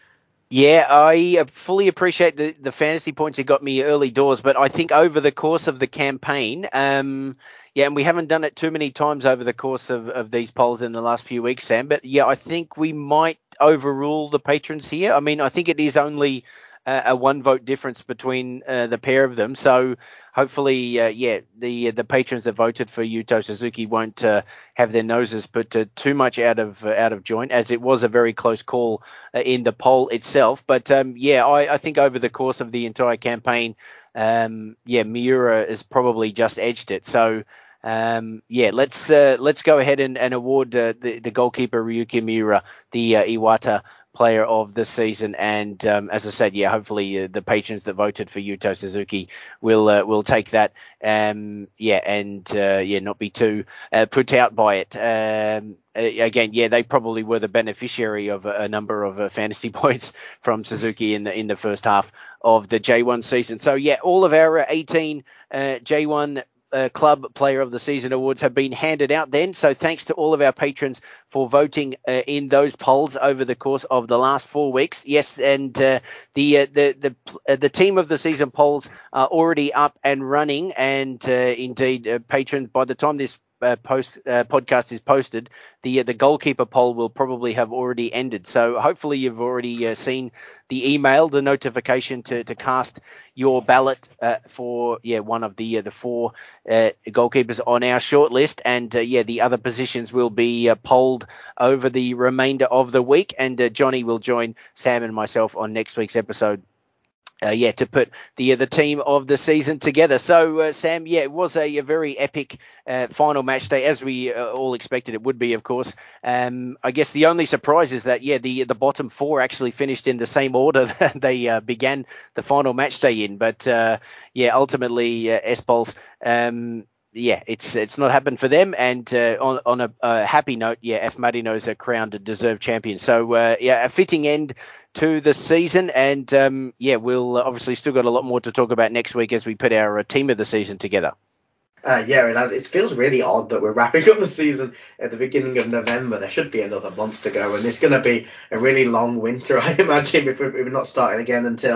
Yeah, I fully appreciate the, the fantasy points he got me early doors, but I think over the course of the campaign, um, yeah, and we haven't done it too many times over the course of, of these polls in the last few weeks, Sam, but yeah, I think we might overrule the patrons here. I mean, I think it is only uh, a one vote difference between uh, the pair of them, so hopefully, uh, yeah, the the patrons that voted for Yuto Suzuki won't uh, have their noses put uh, too much out of uh, out of joint, as it was a very close call uh, in the poll itself. But um, yeah, I, I think over the course of the entire campaign, um, yeah, Miura has probably just edged it. So um, yeah, let's uh, let's go ahead and, and award uh, the the goalkeeper Ryuki Miura the uh, Iwata player of the season, and um, as I said, yeah, hopefully uh, the patrons that voted for Yuto Suzuki will uh, will take that, um, yeah, and uh, yeah, not be too uh, put out by it. Um, again, yeah, they probably were the beneficiary of a, a number of uh, fantasy points from Suzuki in the in the first half of the J one season. So yeah, all of our eighteen uh, J one Uh, Club Player of the Season awards have been handed out then. So thanks to all of our patrons for voting uh, in those polls over the course of the last four weeks. Yes, and uh, the uh, the the uh, the team of the season polls are already up and running. And uh, indeed, uh, patrons, by the time this uh, post uh, podcast is posted, the uh, the goalkeeper poll will probably have already ended. So hopefully you've already uh, seen the email, the notification to to cast your ballot uh, for yeah one of the uh, the four uh, goalkeepers on our shortlist, and uh, yeah the other positions will be uh, polled over the remainder of the week, and uh, Johnny will join Sam and myself on next week's episode. Uh, yeah, to put the uh, the team of the season together. So, uh, Sam, yeah, it was a, a very epic uh, final match day, as we uh, all expected it would be, of course. Um, I guess the only surprise is that, yeah, the the bottom four actually finished in the same order that they uh, began the final match day in. But, uh, yeah, ultimately, uh, Espol's, um, yeah, it's it's not happened for them. And uh, on, on a, a happy note, yeah, F. Marino's a crowned a deserved champion. So, uh, yeah, a fitting end to the season, and um, yeah, we'll obviously still got a lot more to talk about next week as we put our uh, team of the season together. Uh, yeah, it has. It feels really odd that we're wrapping up the season at the beginning of November. There should be another month to go, and it's going to be a really long winter, I imagine, if we're, if we're not starting again until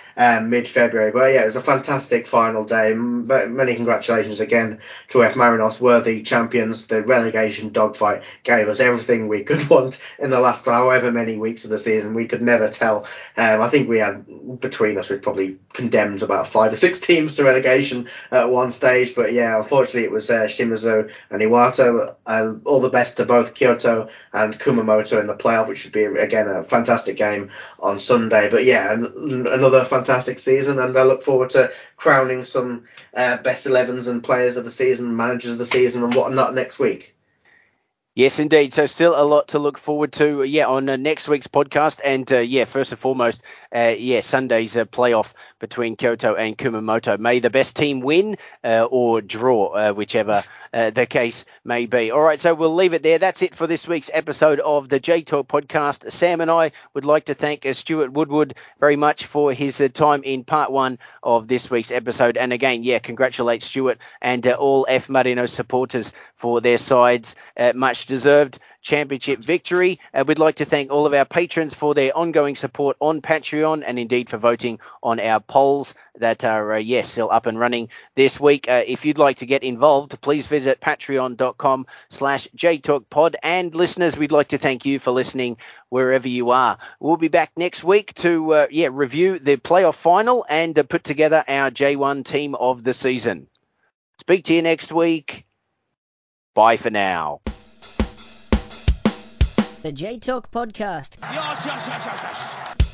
um, mid-February. But yeah, it was a fantastic final day. M- Many congratulations again to F Marinos, worthy champions. The relegation dogfight gave us everything we could want in the last however many weeks of the season. We could never tell. Um, I think we had, between us, we'd probably condemned about five or six teams to relegation at one stage. But yeah, unfortunately it was uh, Shimizu and Iwato. Uh, all the best to both Kyoto and Kumamoto in the playoff, which should be, again, a fantastic game on Sunday. But yeah, an- another fantastic season, and I look forward to crowning some uh, best elevens and players of the season, managers of the season, and whatnot next week. Yes, indeed. So still a lot to look forward to, yeah, on uh, next week's podcast. And, uh, yeah, first and foremost, uh, yeah, Sunday's uh, playoff between Kyoto and Kumamoto. May the best team win uh, or draw, uh, whichever uh, the case may be. All right, so we'll leave it there. That's it for this week's episode of the J Talk podcast. Sam and I would like to thank uh, Stuart Woodward very much for his uh, time in part one of this week's episode. And again, yeah, congratulate Stuart and uh, all F Marinos supporters for their sides. Uh, much deserved championship victory. Uh, we'd like to thank all of our patrons for their ongoing support on Patreon and indeed for voting on our polls that are, uh, yes, still up and running this week. Uh, if you'd like to get involved, please visit patreon.com slash jtalkpod. And listeners, we'd like to thank you for listening wherever you are. We'll be back next week to, uh, yeah, review the playoff final and uh, put together our J one team of the season. Speak to you next week. Bye for now. The J Talk podcast. Yes, yes, yes, yes, yes.